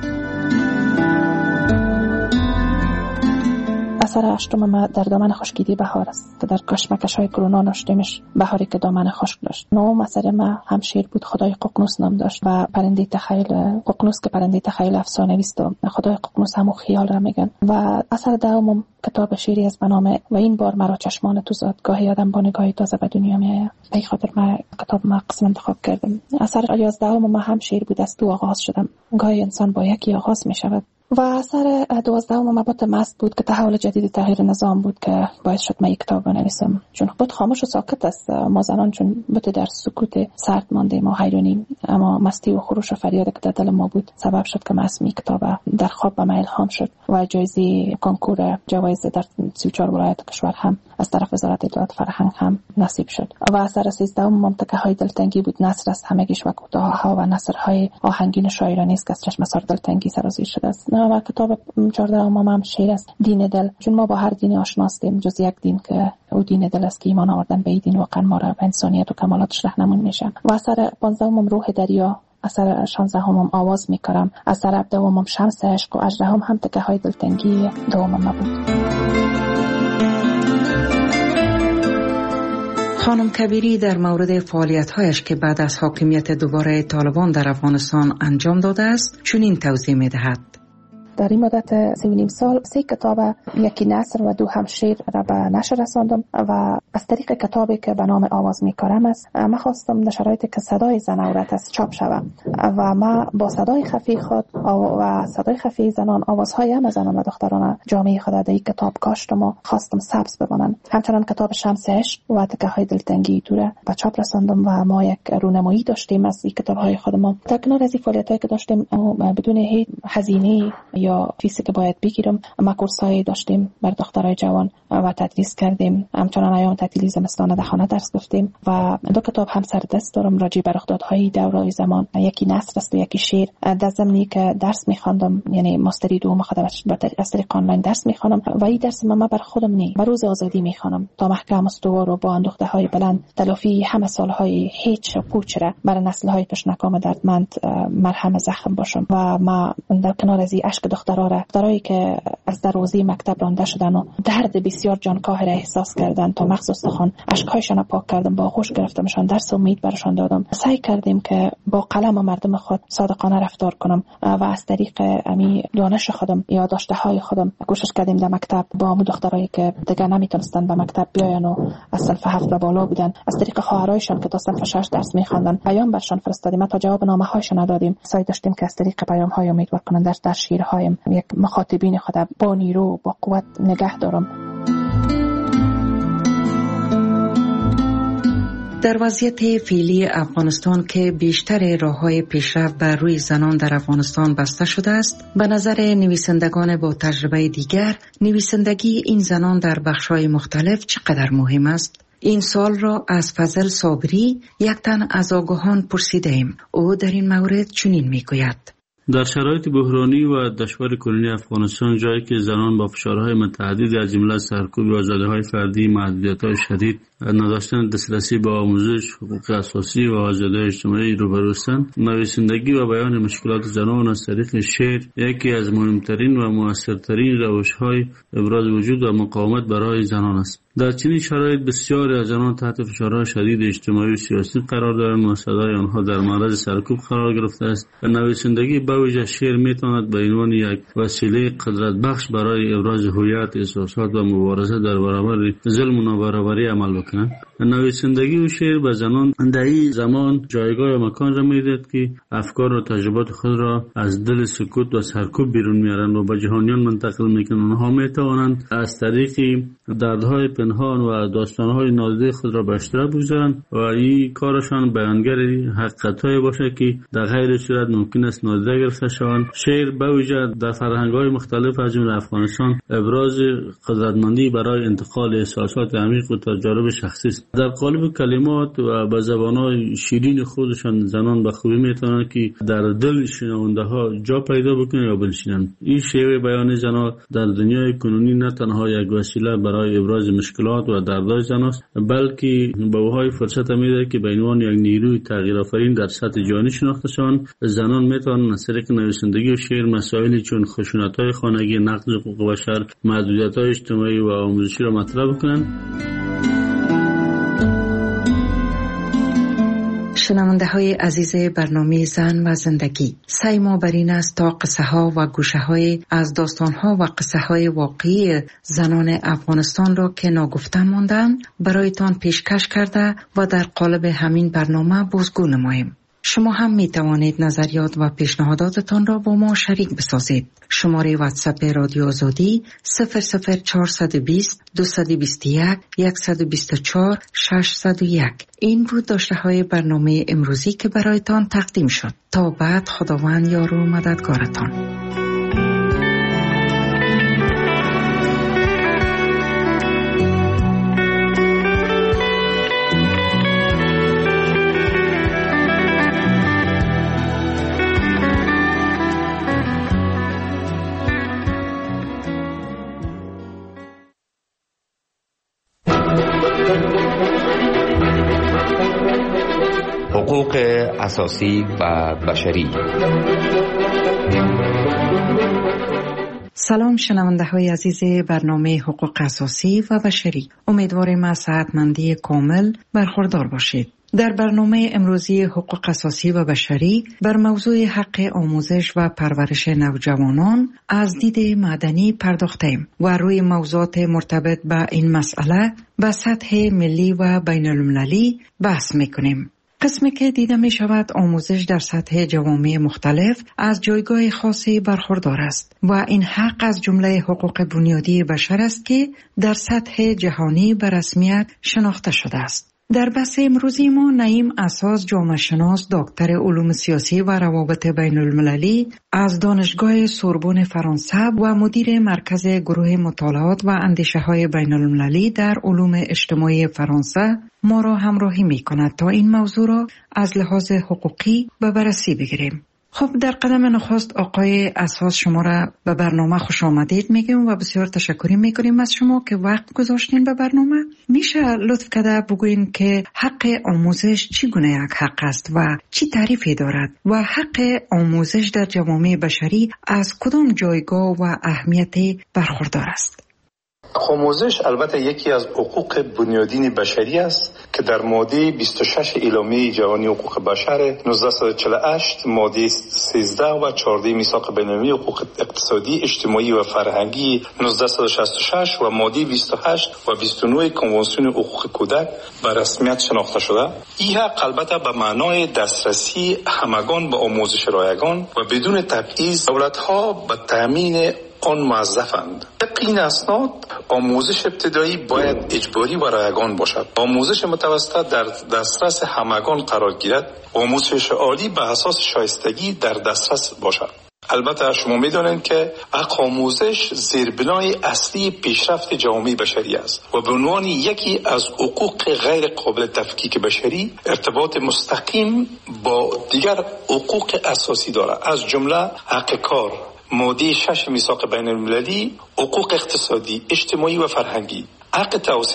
اثر هشتم ما در دامن خشکیدی بهار است که در کشمکش‌های کرونا نوشتمش، بهاری که دامن خشک داشت. نهم اثر ما هم شعر بود، خدای ققنوس نام داشت و پرنده تخیل ققنوس که پرنده تخیل افسانه‌ای است و خدای ققنوس همون خیال را میگن. و اثر دهم کتاب شعری از بنامه و این بار مرا چشمان تو زاد، گاهی آدم با نگاهی تازه به دنیا میآید. به خاطر ما کتاب ما قسم انتخاب کردم. اثر یازدهم ما هم شعر بود، از تو آغاز شدم. گاهی انسان با یکی آغاز میشود. و اثر دوازدهم مبات مست بود که تحول جدید تغییر نظام بود که باعث شد من یک کتاب بنویسم. چون بود خاموش و ساکت است، ما زنان چون بود در سکوت سرد مانده ما حیرانیم، اما مستی و خروش و فریاد که در دل ما بود سبب شد که من اسمی کتاب در خواب به من الهام شد و جایزه کنکور جوایز در سی و چهار ولایت کشور هم از طرف وزارت اطلاعات فرهنگ هم نصیب شد. و اثر سیزدهم منطقه های دلتنگی بود، نثر است همگیش و کوتاه‌ها و نثرهای آهنگین شاعرانه است که از چشم سر دلتنگی سرازیر شده است. و کتاب چهاردهم ما هم شعر است، دین دل. چون ما با هر دینی آشناستیم جز یک دین که او دین دل است که ایمان آوردن به این دین واقعا ما را به انسانیت و کمالاتش راهنمون میشه. و اثر پانزدهم روح دریا، اثر شانزدهم آواز میکرم، اثر هفدهم شمس عشق و هجدهم هم تکه های دلتنگی دوم ما بود. خانم کبیری در مورد فعالیت‌هایش که بعد از حاکمیت دوباره طالبان در افغانستان انجام داده است چنین توضیح می‌دهد. در این مدت سی و نیم سال سه کتاب، یکی نثر و دو هم شعر را به نشر رساندم و از طریق کتابی که به نام آواز میکارم است من خواستم در شرایطی که صدای زن عورت است چاپ شوم و ما با صدای خفی خود و صدای خفی زنان آوازهای هم زنان و دختران جامعه خود در این کتاب کاشتم و خواستم سبز بمانند. همچنان کتاب شمس عشق و تکه های دلتنگی دوره به چاپ رساندم و ما یک رونمایی داشتیم از این کتاب‌های خودمان. در کنار از این فعالیت‌هایی که داشتیم بدون هیچ هزینه یا فیسی که باید بگیرم، ما کورس‌های داشتیم بر دخترای جوان و تدریس کردیم. همچنان ایام تعطیلی زمستان در خانه درس گفتیم و دو کتاب هم سر دست دارم راجع بر رخدادهای دوران زمان، یکی نثر است و یکی شعر. در زمینی که درس می‌خواندم، یعنی ماستری دوم خودم از طریق آنلاین درس می‌خوانم و این درس ما بر خودم نی بر روز آزادی می‌خوانم تا محکم استوار و با اندوخته‌های بلند تلافی همه سال‌های هیچ و پوچ را بر نسل‌های تشنکام دردمند مرهم زخم باشم. و ما در کنار از این اشک دخترها را دخترایی که از دروازه مکتب رانده شدن و درد بسیار جانکاه را احساس کردن تا مغز استخوان اشک‌هایشان پاک کردم، با آغوش گرفتمشان، درس امید برشان دادم. سعی کردیم که با قلم و مردم خود صادقانه رفتار کنم و از طریق امی دانش خودم، یادداشت‌های خودم کوشش کردیم در مکتب با مو دخترایی که دیگه نمیتونستن به مکتب بیاین و از صنف هفت به بالا بودن، از طریق خواهرایشان که تا صنف شش درس می‌خواندن پیام برشان فرستادیم تا جواب نامه‌هایشان ندادیم. سعی داشتیم که از طریق پیام‌های امیدوار کننده در شعرهایم یک مخاطبین خود با نیرو با قوت نگه دارم. در وضعیت فعلی افغانستان که بیشتر راه‌های پیشرفت بر روی زنان در افغانستان بسته شده است، به نظر نویسندگان با تجربه دیگر نویسندگی این زنان در بخش‌های مختلف چقدر مهم است؟ این سوال را از فضل صابری، یک تن از آگاهان پرسیدیم. او در این مورد چنین میگوید: در شرایط بحرانی و دشوار کنونی افغانستان، جایی که زنان با فشارهای متعددی از جمله سرکوب و آزادی‌های فردی، محدودیت‌های شدید نداشتن دسترسی به آموزش، حقوق اساسی و آزادی اجتماعی روبرو هستند. نویسندگی و بیان مشکلات زنان از طریق شعر یکی از مهمترین و موثرترین روش‌های ابراز وجود و مقاومت برای زنان است. در چنین شرایط بسیاری از زنان تحت فشارهای شدید اجتماعی و سیاسی قرار دارند و صدای آنها در معرض سرکوب قرار گرفته است. نویسندگی به ویژه شعر میتواند به عنوان یک وسیله قدرت بخش برای ابراز هویت، احساسات و مبارزه در برابر ظلم و نابرابری عمل بکند. نویسندگی و شعر به زنان در این زمان جایگاه و مکان را میدهد که افکار و تجربات خود را از دل سکوت و سرکوب بیرون میارند و به جهانیان منتقل میکنند. آنها میتوانند از طریق دردهای پنهان و داستانهای نادیده خود را به اشتراک بگذارند و این کارشان بیانگر حقیقت‌های باشد که در غیر صورت ممکن است نادیده گرفته شوند. شعر به ویژه در فرهنگ‌های مختلف از جمله افغانستان ابراز قدرتمندی برای انتقال احساسات عمیق و تجارب شخصی است. در قالب کلمات و به زبان‌های شیرین خودشان زنان به خوبی میتوانند که در دل شنونده‌ها جا پیدا بکنند یا بنشینند. این شیوه بیان زنان در دنیای کنونی نه تنها یک وسیله برای ابراز مشکلات و دردهای زن است، بلکه به اوهای فرصت میده که به عنوان یک نیروی تغییرآفرین در سطح جهانی شناخته شوند. زنان میتوانند از طریق نویسندگی و شعر مسائلی چون خشونت‌های خانگی، نقض حقوق بشر، محدودیت‌های اجتماعی و آموزشی را مطرح کنند. شنونده های عزیز برنامه زن و زندگی، سعی ما بر این است تا قصه ها و گوشه های از داستان ها و قصه های واقعی زنان افغانستان را که ناگفته ماندند برایتان پیشکش کرده و در قالب همین برنامه بازگو نماییم. شما هم می توانید نظریات و پیشنهاداتتان را با ما شریک بسازید. شماره واتساپ رادیو آزادی صفر صفر چهارصد و بیست دویست و بیست و یک صد و بیست و چهار ششصد و یک. این بود داشته های برنامه امروزی که برایتان تقدیم شد. تا بعد خداوند یار و مددگارتان. حقوق اساسی و بشری. سلام شنونده های عزیز برنامه حقوق اساسی و بشری. امیدواریم از صحتمندی کامل برخوردار باشید. در برنامه امروزی حقوق اساسی و بشری بر موضوع حق آموزش و پرورش نوجوانان از دید مدنی پرداختیم و روی موضوعات مرتبط با این مسئله به سطح ملی و بین المللی بحث میکنیم. قسمی که دیده می شود آموزش در سطح جوامع مختلف از جایگاه خاصی برخوردار است و این حق از جمله حقوق بنیادی بشر است که در سطح جهانی به رسمیت شناخته شده است. در بحث امروزی ما نعیم اساس جامعه شناس دکتر علوم سیاسی و روابط بین المللی از دانشگاه سوربن فرانسه و مدیر مرکز گروه مطالعات و اندیشه های بین المللی در علوم اجتماعی فرانسه ما را همراهی می کند تا این موضوع را از لحاظ حقوقی به بررسی بگیریم. خب در قدم نخست آقای اساس شما را به برنامه خوش آمدید میگیم و بسیار تشکر میکنیم از شما که وقت گذاشتین به برنامه. میشه لطف کرده بگوین که حق آموزش چگونه یک حق است و چی تعریفی دارد و حق آموزش در جوامع بشری از کدام جایگاه و اهمیتی برخوردار است؟ آموزش البته یکی از حقوق بنیادین بشری است که در ماده بیست و شش اعلامیه جهانی حقوق بشر نوزده و چهل و هشت، ماده سیزده و چهارده میثاق بین‌المللی حقوق اقتصادی، اجتماعی و فرهنگی نوزده و شصت و شش و ماده بیست و هشت و بیست و نه کنوانسیون حقوق کودک به رسمیت شناخته شده. این حق البته به معنای دسترسی همگان به آموزش رایگان و بدون تبعیض دولت‌ها به تامین آن موظفند. طبق این اسناد آموزش ابتدایی باید اجباری و رایگان باشد. آموزش متوسط در دسترس همگان قرار گیرد. آموزش عالی به اساس شایستگی در دسترس باشد. البته شما میدونید که حق آموزش زیربنای اصلی پیشرفت جامعه بشری است و به عنوان یکی از حقوق غیر قابل تفکیک بشری ارتباط مستقیم با دیگر حقوق اساسی دارد، از جمله حق کار، ماده شش میثاق بین المللی، حقوق اقتصادی، اجتماعی و فرهنگی، حق توسعه،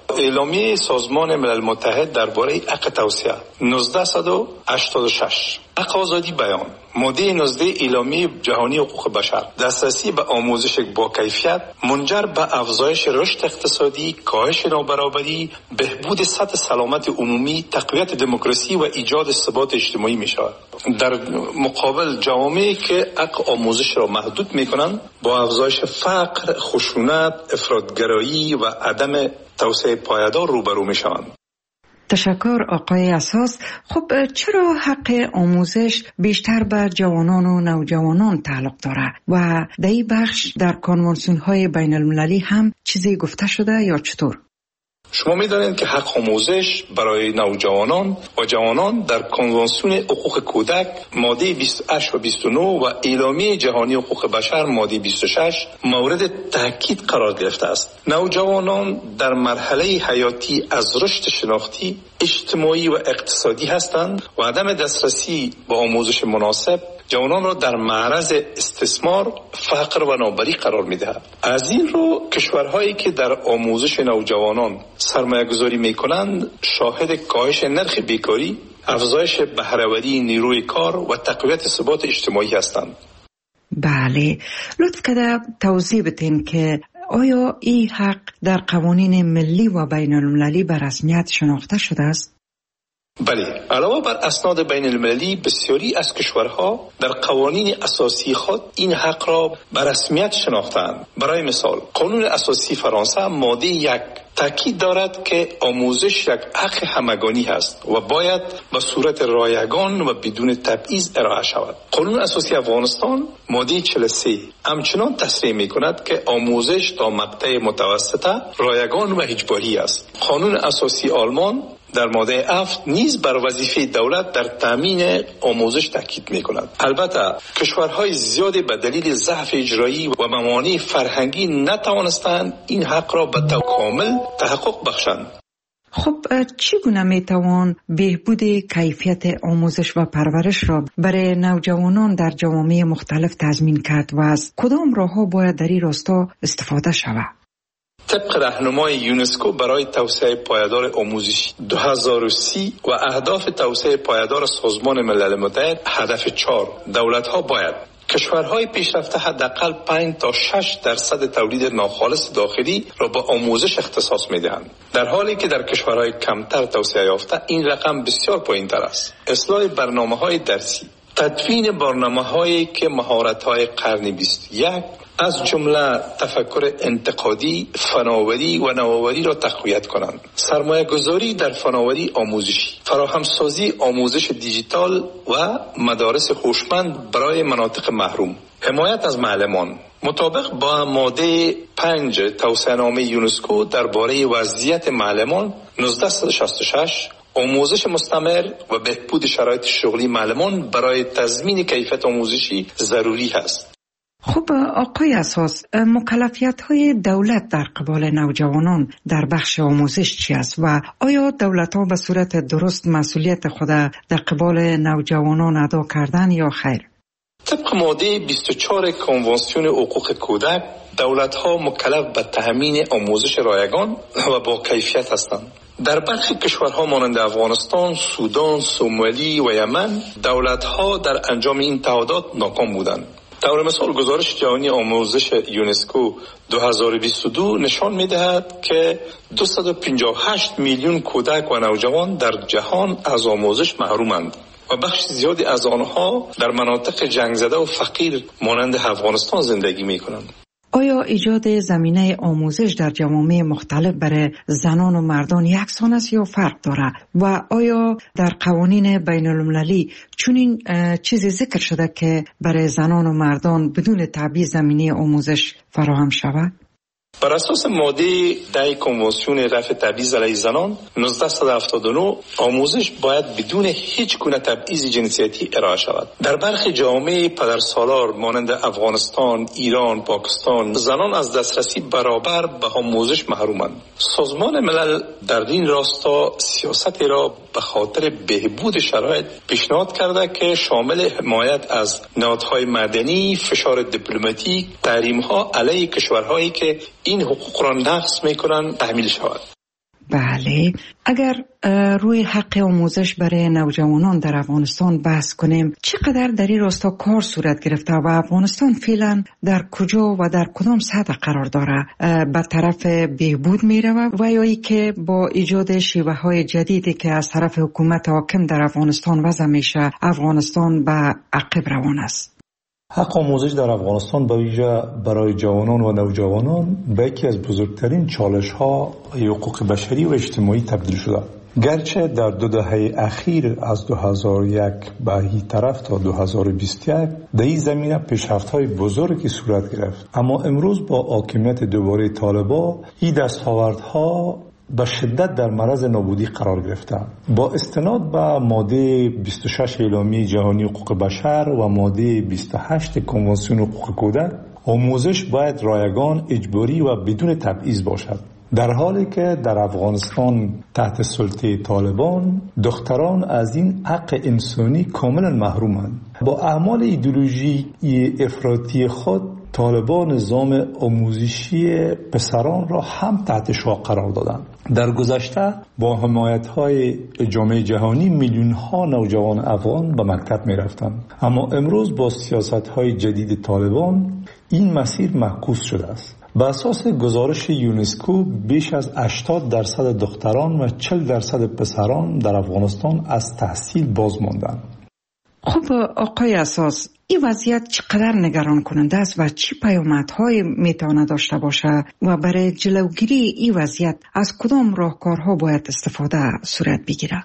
اعلامیه سازمان ملل متحد درباره حق توسعه نوزده هشتاد و شش، حق آزادی بیان، ماده نوزده اعلامیه جهانی حقوق بشر، دسترسی به آموزش با کیفیت منجر به افزایش رشد اقتصادی، کاهش نابرابری، بهبود سطح سلامت عمومی، تقویت دموکراسی و ایجاد ثبات اجتماعی می شود. در مقابل جوامعی که حق آموزش را محدود می کنند با افزایش فقر، خشونت، افراطگرایی و عدم توسعه پایدار روبرو می شوند. تشکر آقای اساس. خب چرا حق آموزش بیشتر به جوانان و نوجوانان تعلق داره و در این بخش در کنوانسیون های بین المللی هم چیزی گفته شده یا چطور؟ شما می‌دانید که حق آموزش برای نوجوانان و جوانان در کنوانسیون حقوق کودک ماده بیست و هشت و بیست و نه و اعلامیه جهانی حقوق بشر ماده بیست و شش مورد تاکید قرار گرفته است. نوجوانان در مرحله حیاتی از رشد شناختی، اجتماعی و اقتصادی هستند و عدم دسترسی به آموزش مناسب جوانان را در معرض استثمار، فقر و نابرابری قرار می‌دهد. از این رو کشورهایی که در آموزش نوجوانان سرمایه‌گذاری می‌کنند شاهد کاهش نرخ بیکاری، افزایش بهره‌وری نیروی کار و تقویت ثبات اجتماعی هستند. بله، لطف کرده توضیح بدین که آیا این حق در قوانین ملی و بین المللی به رسمیت شناخته شده است؟ بله، علاوه بر اسناد بین المللی بسیاری از کشورها در قوانین اساسی خود این حق را به رسمیت شناختند. برای مثال قانون اساسی فرانسه ماده یک تاکید دارد که آموزش یک حق همگانی است و باید به صورت رایگان و بدون تبعیض ارائه شود. قانون اساسی افغانستان ماده چهل و سه همچنان تصریح می‌کند که آموزش تا مقطع متوسطه رایگان و اجباری است. قانون اساسی آلمان در ماده هفت نیز بر وظیفه دولت در تامین آموزش تاکید می‌کند. البته کشورهای زیادی به دلیل ضعف اجرایی و موانع فرهنگی نتوانستند این حق را به طور کامل تحقق بخشند. خب چگونه میتوان بهبود کیفیت آموزش و پرورش را برای نوجوانان در جوامع مختلف تضمین کرد و از کدام راه‌ها باید در این راستا استفاده شود؟ طبق راهنمای یونسکو برای توسعه پایدار آموزشی دو هزار و سی و اهداف توسعه پایدار سازمان ملل متحد هدف چهار، دولت‌ها باید کشورهای پیشرفته حداقل پنج تا شش درصد تولید ناخالص داخلی را به آموزش اختصاص می‌دهند، در حالی که در کشورهای کمتر توسعه یافته این رقم بسیار پایین‌تر است. اصلاح برنامه‌های درسی، تدوین برنامه‌هایی که مهارت‌های قرن بیست و یک از جمله تفکر انتقادی، فناوری و نوآوری را تقویت کنند. سرمایه گذاری در فناوری آموزشی، فراهمسازی آموزش دیجیتال و مدارس هوشمند برای مناطق محروم، حمایت از معلمان. مطابق با ماده پنج توصیه‌نامه یونسکو درباره وضعیت معلمان نوزده شصت و شش، آموزش مستمر و بهبود شرایط شغلی معلمان برای تضمین کیفیت آموزشی ضروری است. خب آقای اساس، مکلفیت های دولت در قبال نوجوانان در بخش آموزش چی است و آیا دولت ها به صورت درست مسئولیت خود در قبال نوجوانان ادا کردن یا خیر؟ طبق ماده بیست و چهار کنوانسیون حقوق کودک دولت ها مکلف به تامین آموزش رایگان و با کیفیت هستند. در برخی کشورها مانند افغانستان، سودان، سومالی و یمن دولت ها در انجام این تعهدات ناکام بودند. طور مثال گزارش جهانی آموزش یونسکو دو هزار و بیست و دو نشان می‌دهد که دویست و پنجاه و هشت میلیون کودک و نوجوان در جهان از آموزش محرومند و بخش زیادی از آنها در مناطق جنگ زده و فقیر مانند افغانستان زندگی می‌کنند. آیا ایجاد زمینه آموزش در جوامع مختلف برای زنان و مردان یکسان است یا فرق دارد و آیا در قوانین بین المللی چنین چیزی ذکر شده که برای زنان و مردان بدون تبعیض زمینه آموزش فراهم شود؟ بر اساس ماده ده کنوانسیون رفع تبعیض علیه زنان نوزده هفتاد و نه آموزش باید بدون هیچ گونه تبعیض جنسیتی ارائه شود. در برخی جوامع پدرسالار مانند افغانستان، ایران، پاکستان زنان از دسترسی برابر به آموزش محرومند. سازمان ملل در این راستا سیاستی را به خاطر بهبود شرایط پیشنهاد کرده که شامل حمایت از نهادهای مدنی، فشار دیپلماتیک، تحریم‌ها علیه کشورهایی که این حقوق را نقض می‌کنند تحمیل شود. بله، اگر روی حق آموزش برای نوجوانان در افغانستان بحث کنیم، چقدر در این راستا کار صورت گرفته و افغانستان فعلا در کجا و در کدام سطح قرار داره؟ به طرف بهبود میره و یا ای که با ایجاد شیوه های جدیدی که از طرف حکومت حاکم در افغانستان وضع میشه، افغانستان به عقب روان است؟ حق آموزش در افغانستان به ویژه برای جوانان و نوجوانان به یکی از بزرگترین چالش‌ها حقوق بشری و اجتماعی تبدیل شده. گرچه در دو دهه اخیر از دو هزار و یک به این طرف تا دو هزار و بیست و یک در این زمینه پیشرفت‌های بزرگی صورت گرفت، اما امروز با حاکمیت دوباره طالبان این دستاوردها به شدت در معرض نابودی قرار گرفتند. با استناد به ماده بیست و شش اعلامیه جهانی حقوق بشر و ماده بیست و هشت کنوانسیون حقوق کودک، آموزش باید رایگان، اجباری و بدون تبعیض باشد. در حالی که در افغانستان تحت سلطه طالبان دختران از این حق انسانی کاملا محرومند. با اعمال ایدئولوژی افراطی خود طالبان نظام آموزشی پسران را هم تحت شعاع قرار دادند. در گذشته با حمایت‌های جامعه جهانی میلیون‌ها نوجوان افغان به مکتب می‌رفتند، اما امروز با سیاست‌های جدید طالبان این مسیر معکوس شده است. به اساس گزارش یونسکو بیش از هشتاد درصد دختران و چهل درصد پسران در افغانستان از تحصیل باز ماندند. خب آقای اساس، این وضعیت چقدر نگران کننده است و چی پیامدهای میتونه داشته باشه و برای جلوگیری این وضعیت از کدام راهکارها باید استفاده صورت بگیره؟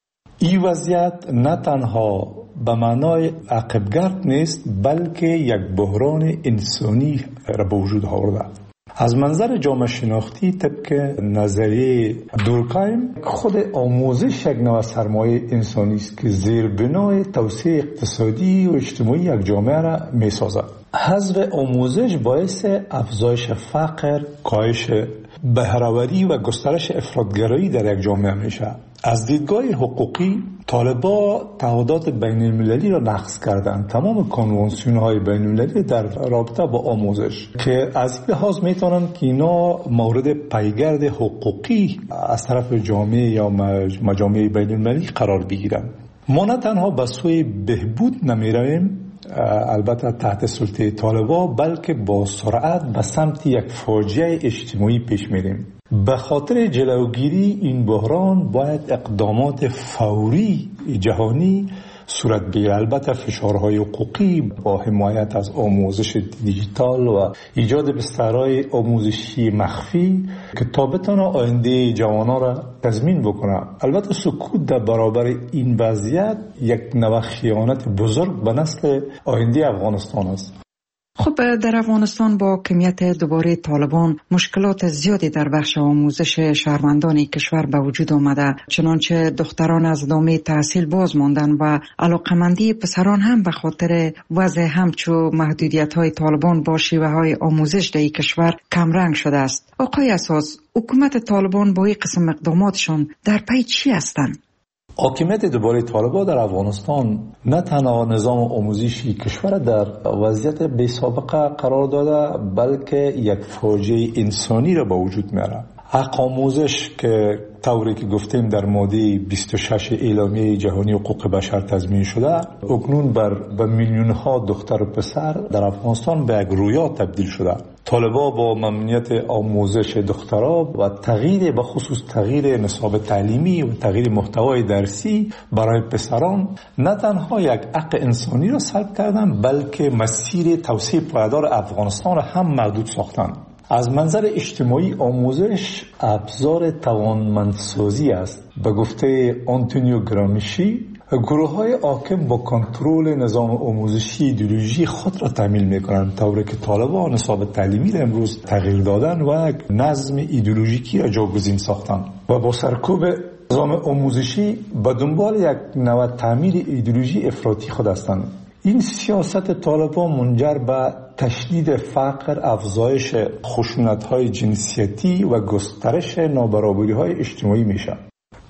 این وضعیت نه تنها به معنای عقبگرد نیست، بلکه یک بحران انسانی را به وجود آورده. از منظر جامعه شناختی طبق نظریه دورکایم، خود آموزش یک نوع سرمایه انسانی است که زیربنای توسعه اقتصادی و اجتماعی یک جامعه را می‌سازد. حذف آموزش باعث افزایش فقر، کاهش بهره‌وری و گسترش افراط‌گرایی در یک جامعه میشه. از دیدگاه حقوقی طالبان تعهدات بین المللی را نقض کردند. تمام کنوانسیون های بین المللی در رابطه با آموزش که از این لحاظ میتونن که اینا مورد پیگرد حقوقی از طرف جامعه یا مجامع بین المللی قرار بگیرند. ما نه تنها به سوی بهبود نمیرویم، البته تحت سلطه طالبان، بلکه با سرعت به سمت یک فاجعه اجتماعی پیش میریم. به خاطر جلوگیری این بحران باید اقدامات فوری جهانی صورت بگیرد. البته فشارهای حقوقی با حمایت از آموزش دیجیتال و ایجاد بسترهای آموزشی مخفی که تا بتونه آینده جوانان را تضمین بکنه. البته سکوت در برابر این وضعیت یک نوع خیانت بزرگ به نسل آینده افغانستان است. خب در افغانستان با حاکمیت دوباره طالبان مشکلات زیادی در بخش آموزش شهروندان کشور به وجود آمده، چنانچه دختران از ادامه تحصیل باز ماندن و علاقمندی پسران هم به خاطر وضع همچو محدودیت های طالبان با شیوه های آموزش در کشور کمرنگ شده است. آقای اساس، حکومت طالبان با این قسم اقداماتشان در پی چی هستند؟ حاکمیت دوباره طالبان در افغانستان نه تنها نظام آموزشی کشور در وضعیت بی سابقه قرار داده، بلکه یک فاجعه انسانی را به وجود میاره. حق آموزش که طوری که گفتیم در ماده بیست و شش اعلامیه جهانی حقوق بشر تضمین شده، اکنون بر به میلیون ها دختر و پسر در افغانستان به یک رویا تبدیل شده. طالبان با ممنوعیت آموزش دخترها و تغییر به خصوص تغییر نصاب تعلیمی و تغییر محتوای درسی برای پسران نه تنها یک حق انسانی را سلب کردند، بلکه مسیر توسعه پایدار افغانستان را هم محدود ساختند. از منظر اجتماعی آموزش ابزار توانمندسازی است. به گفته آنتونیو گرامیشی، گروه‌های حاکم با کنترل نظام آموزشی ایدئولوژی خود را تامین می‌کنند، طوری که طالبان نصاب تعلیمی را امروز تغییر دادن و یک نظم ایدئولوژیکی را جاگزین ساختند و با سرکوب نظام آموزشی به دنبال یک نوع تعمیر ایدئولوژی افراطی خود هستند. این سیاست طالبان منجر به تشدید فقر، افزایش خشونت‌های جنسیتی و گسترش نابرابری‌های اجتماعی میشه.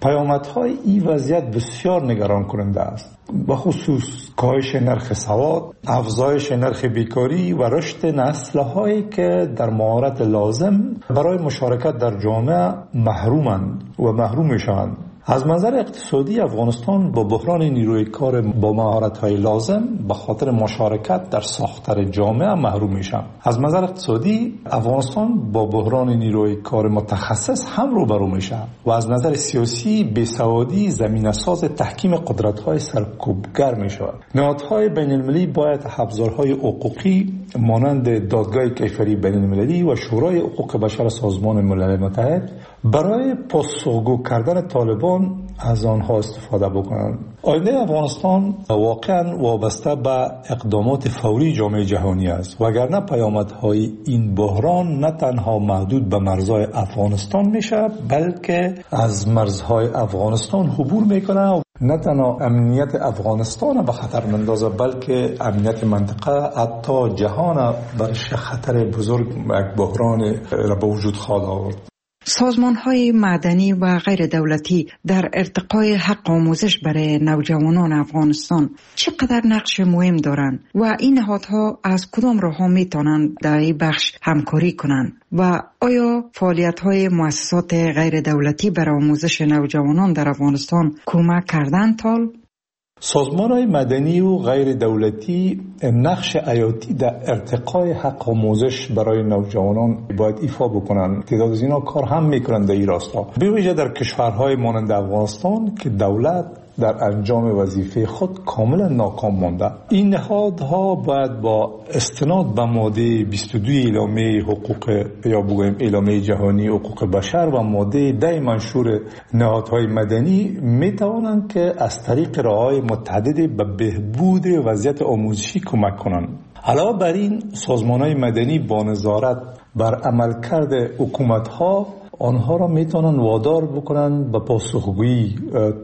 پیامدهای این وضعیت بسیار نگران کننده است، به خصوص کاهش نرخ سواد، افزایش نرخ بیکاری و رشد نسل‌هایی که در مهارت لازم برای مشارکت در جامعه محرومند و محروم می‌شوند. از منظر اقتصادی افغانستان با بحران نیروی کار با مهارت‌های لازم به خاطر مشارکت در ساختار جامعه محروم میشن. از منظر اقتصادی افغانستان با بحران نیروی کار متخصص هم روبرو میشه و از نظر سیاسی بیسوادی زمینه‌ساز تحکیم قدرت‌های سرکوبگر میشه. نهادهای بین‌المللی باید ابزارهای حقوقی مانند دادگاه کیفری بین‌المللی و شورای حقوق بشر سازمان ملل متحد برای پاسخگو کردن طالبان از آنها استفاده بکنند. آینده افغانستان واقعا وابسته به اقدامات فوری جامعه جهانی است، وگرنه پیامدهای این بحران نه تنها محدود به مرزهای افغانستان میشه، بلکه از مرزهای افغانستان عبور میکنه. نه تنها امنیت افغانستان به خطر مندازه، بلکه امنیت منطقه حتی جهان برش خطر بزرگ یک بحران را به وجود خواهد آورد. سازمان‌های مدنی و غیر دولتی در ارتقای حق آموزش برای نوجوانان افغانستان چقدر نقش مهم دارند و این نهادها از کدام راه‌ها میتونند در این بخش همکاری کنند و آیا فعالیت‌های مؤسسات غیر دولتی برای آموزش نوجوانان در افغانستان کمک کردند تال؟ سازمان‌های مدنی و غیر دولتی نقش حیاتی در ارتقای حق آموزش برای نوجوانان باید ایفا بکنند. تعداد از اینا کار هم میکنند در این راستا، به ویژه در کشورهای مانند افغانستان که دولت در انجام وظیفه خود کاملا ناکام مانده. این نهادها باید با استناد به ماده بیست و دو اعلامیه حقوق یا بگویم اعلامیه جهانی حقوق بشر و ماده ده منشور نهادهای مدنی می توانند که از طریق راههای متعددی به بهبود وضعیت آموزشی کمک کنند. علاوه بر این سازمان‌های مدنی با نظارت بر عملکرد حکومت‌ها آنها را میتونن وادار بکنن به پاسخگویی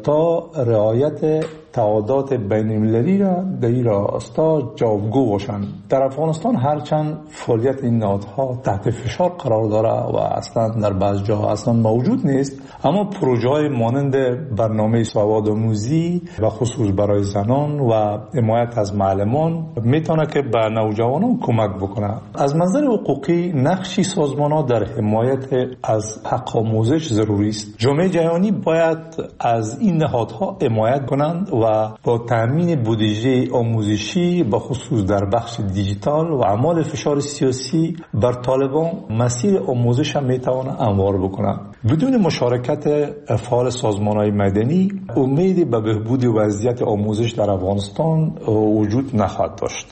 تا رعایت تعهدات بین‌المللی را در این راستا جوابگو باشند. در افغانستان هرچند فعالیت این نهادها تحت فشار قرار داره و اصلا در بعض جاها اصلا موجود نیست، اما پروژه‌های مانند برنامه سوادآموزی و خصوص برای زنان و حمایت از معلمان میتونه که به نوجوانان کمک بکنه. از منظر حقوقی نقشی سازمان‌ها در حمایت از حق آموزش ضروری است. جامعه جهانی باید از این نهادها حمایت کنند و با تامین بودجه آموزشی به خصوص در بخش دیجیتال و اعمال فشار سیاسی بر طالبان مسیر آموزش هم میتوانه هموار بکنه. بدون مشارکت فعال سازمان‌های مدنی امیدی به بهبود وضعیت آموزش در افغانستان وجود نخواهد داشت.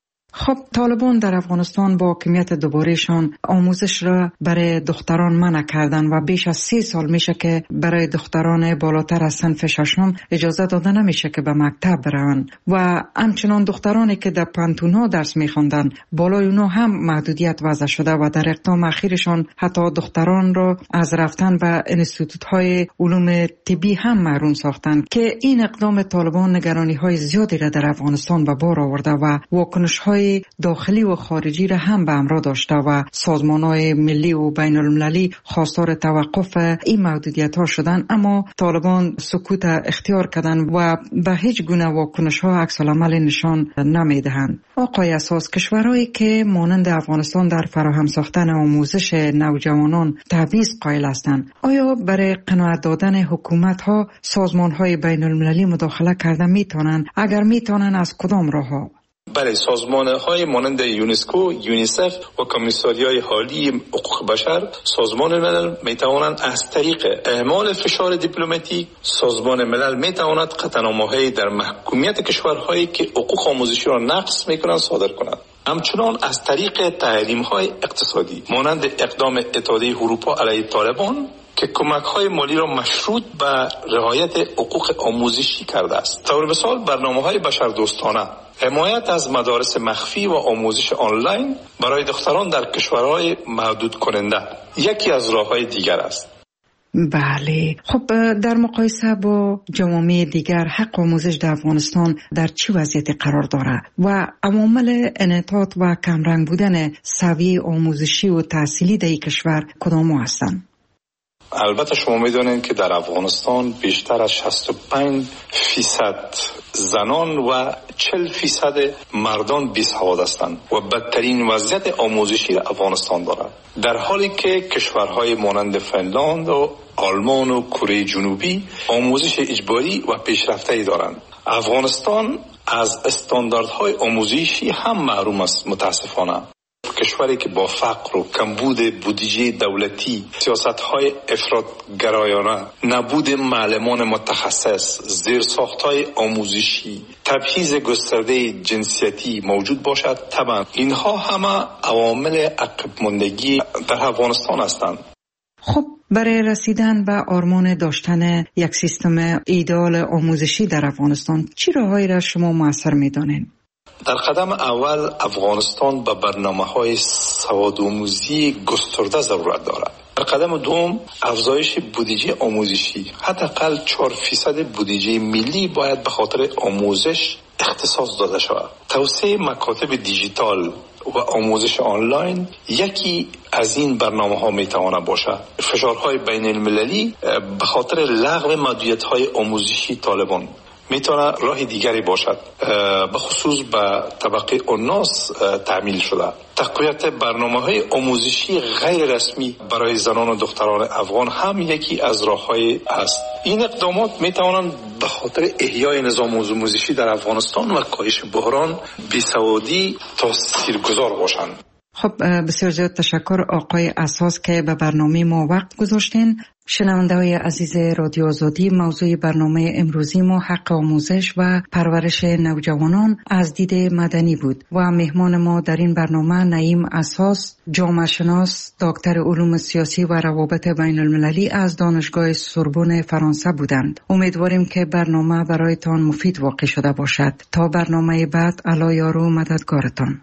خب طالبان در افغانستان با حاکمیت دوبارهشان آموزش را برای دختران منع کردن و بیش از سی سال میشه که برای دختران بالاتر از صنف ششم اجازه داده نمیشه که به مکتب برن و همچنان دخترانی که در پانتون‌ها درس میخوندن بالای اونها هم محدودیت وضع شده و در اقدام اخیرشان حتی دختران را از رفتن به انستیتوت‌های علوم طبی هم محروم ساختن که این اقدام طالبان نگرانی‌های زیادی را در افغانستان به بار آورده و واکنش‌های داخلی و خارجی را هم به همراه داشته و سازمان‌های ملی و بین المللی خواستار توقف این محدودیت‌ها شدن، اما طالبان سکوت اختیار کردن و به هیچ گونه واکنش‌ها عکس العمل نشان نمی‌دهند. آقای اساس، کشورهایی که مانند افغانستان در فراهم ساختن آموزش نوجوانان تبعیض قائل هستند، آیا برای قناعت دادن حکومت‌ها سازمان‌های بین المللی مداخله کردن می‌توانند؟ اگر می‌توانند از کدام راه‌ها؟ برای سازمان‌های مانند یونسکو، یونیسف و کمیساریای حالی حقوق بشر، سازمان ملل می‌توانند از طریق اعمال فشار دیپلماتیک، سازمان ملل می‌تواند قطعنامه‌های در محکومیت کشورهایی که حقوق آموزشی را نقض می‌کنند صادر کند. همچنان از طریق تحریم‌های اقتصادی مانند اقدام اتحادیه اروپا علیه طالبان که کمک‌های مالی را مشروط به رعایت حقوق آموزشی کرده است. طور مثال برنامه‌های بشردوستانه، حمایت از مدارس مخفی و آموزش آنلاین برای دختران در کشورهای محدود کننده یکی از راه‌های دیگر است. بله، خب در مقایسه با جوامع دیگر حق آموزش در افغانستان در چه وضعیتی قرار دارد و عوامل انحطاط و کمرنگ بودن سویه آموزشی و تحصیلی در این کشور کدام هستند؟ البته شما میدونید که در افغانستان بیشتر از شصت و پنج فیصد زنان و چهل فیصد مردان بیسواد هستند و بدترین وضعیت آموزشی را افغانستان دارد، در حالی که کشورهای مانند فنلاند و آلمان و کره جنوبی آموزش اجباری و پیشرفته‌ای دارند. افغانستان از استانداردهای آموزشی هم محروم است. متاسفانه کشوری که با فقر و کمبود بودجه دولتی، سیاست‌های افراط‌گرایانه، نبود معلمان متخصص، زیرساخت‌های آموزشی، تبعیض گسترده جنسیتی موجود باشد، طبعا اینها همه عوامل عقب ماندگی در افغانستان هستند. خب برای رسیدن به آرمان داشتن یک سیستم ایدئال آموزشی در افغانستان چه راههایی را شما موثر می‌دانید؟ در قدم اول افغانستان به برنامه‌های سوادآموزی گسترده ضرورت دارد. در قدم دوم افزایش بودجه آموزشی، حداقل چهار فیصد بودجه ملی باید به خاطر آموزش اختصاص داده شود. توسعه مکاتب دیجیتال و آموزش آنلاین یکی از این برنامه‌ها میتواند باشد. فشارهای بین المللی به خاطر لغو محدودیت‌های آموزشی طالبان میتونه راه دیگری باشد، به خصوص به طبقه الناس تعمیل شده. تقویت برنامه‌های آموزشی غیر رسمی برای زنان و دختران افغان هم یکی از راه‌های است. این اقدامات میتوانند به خاطر احیای نظام آموزشی در افغانستان و کاهش بحران بیسوادی تاثیرگذار باشند. خب بسیار زیاد تشکر آقای اساس که به برنامه ما وقت گذاشتین. شنونده‌های عزیز رادیو آزادی، موضوع برنامه امروزی ما حق آموزش و پرورش نوجوانان از دید مدنی بود و مهمان ما در این برنامه نعیم اساس، جامعه شناس، دکتر علوم سیاسی و روابط بین المللی از دانشگاه سوربن فرانسه بودند. امیدواریم که برنامه برایتان مفید واقع شده باشد. تا برنامه بعد، الله یار و مددگارتان.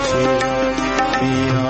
باشی.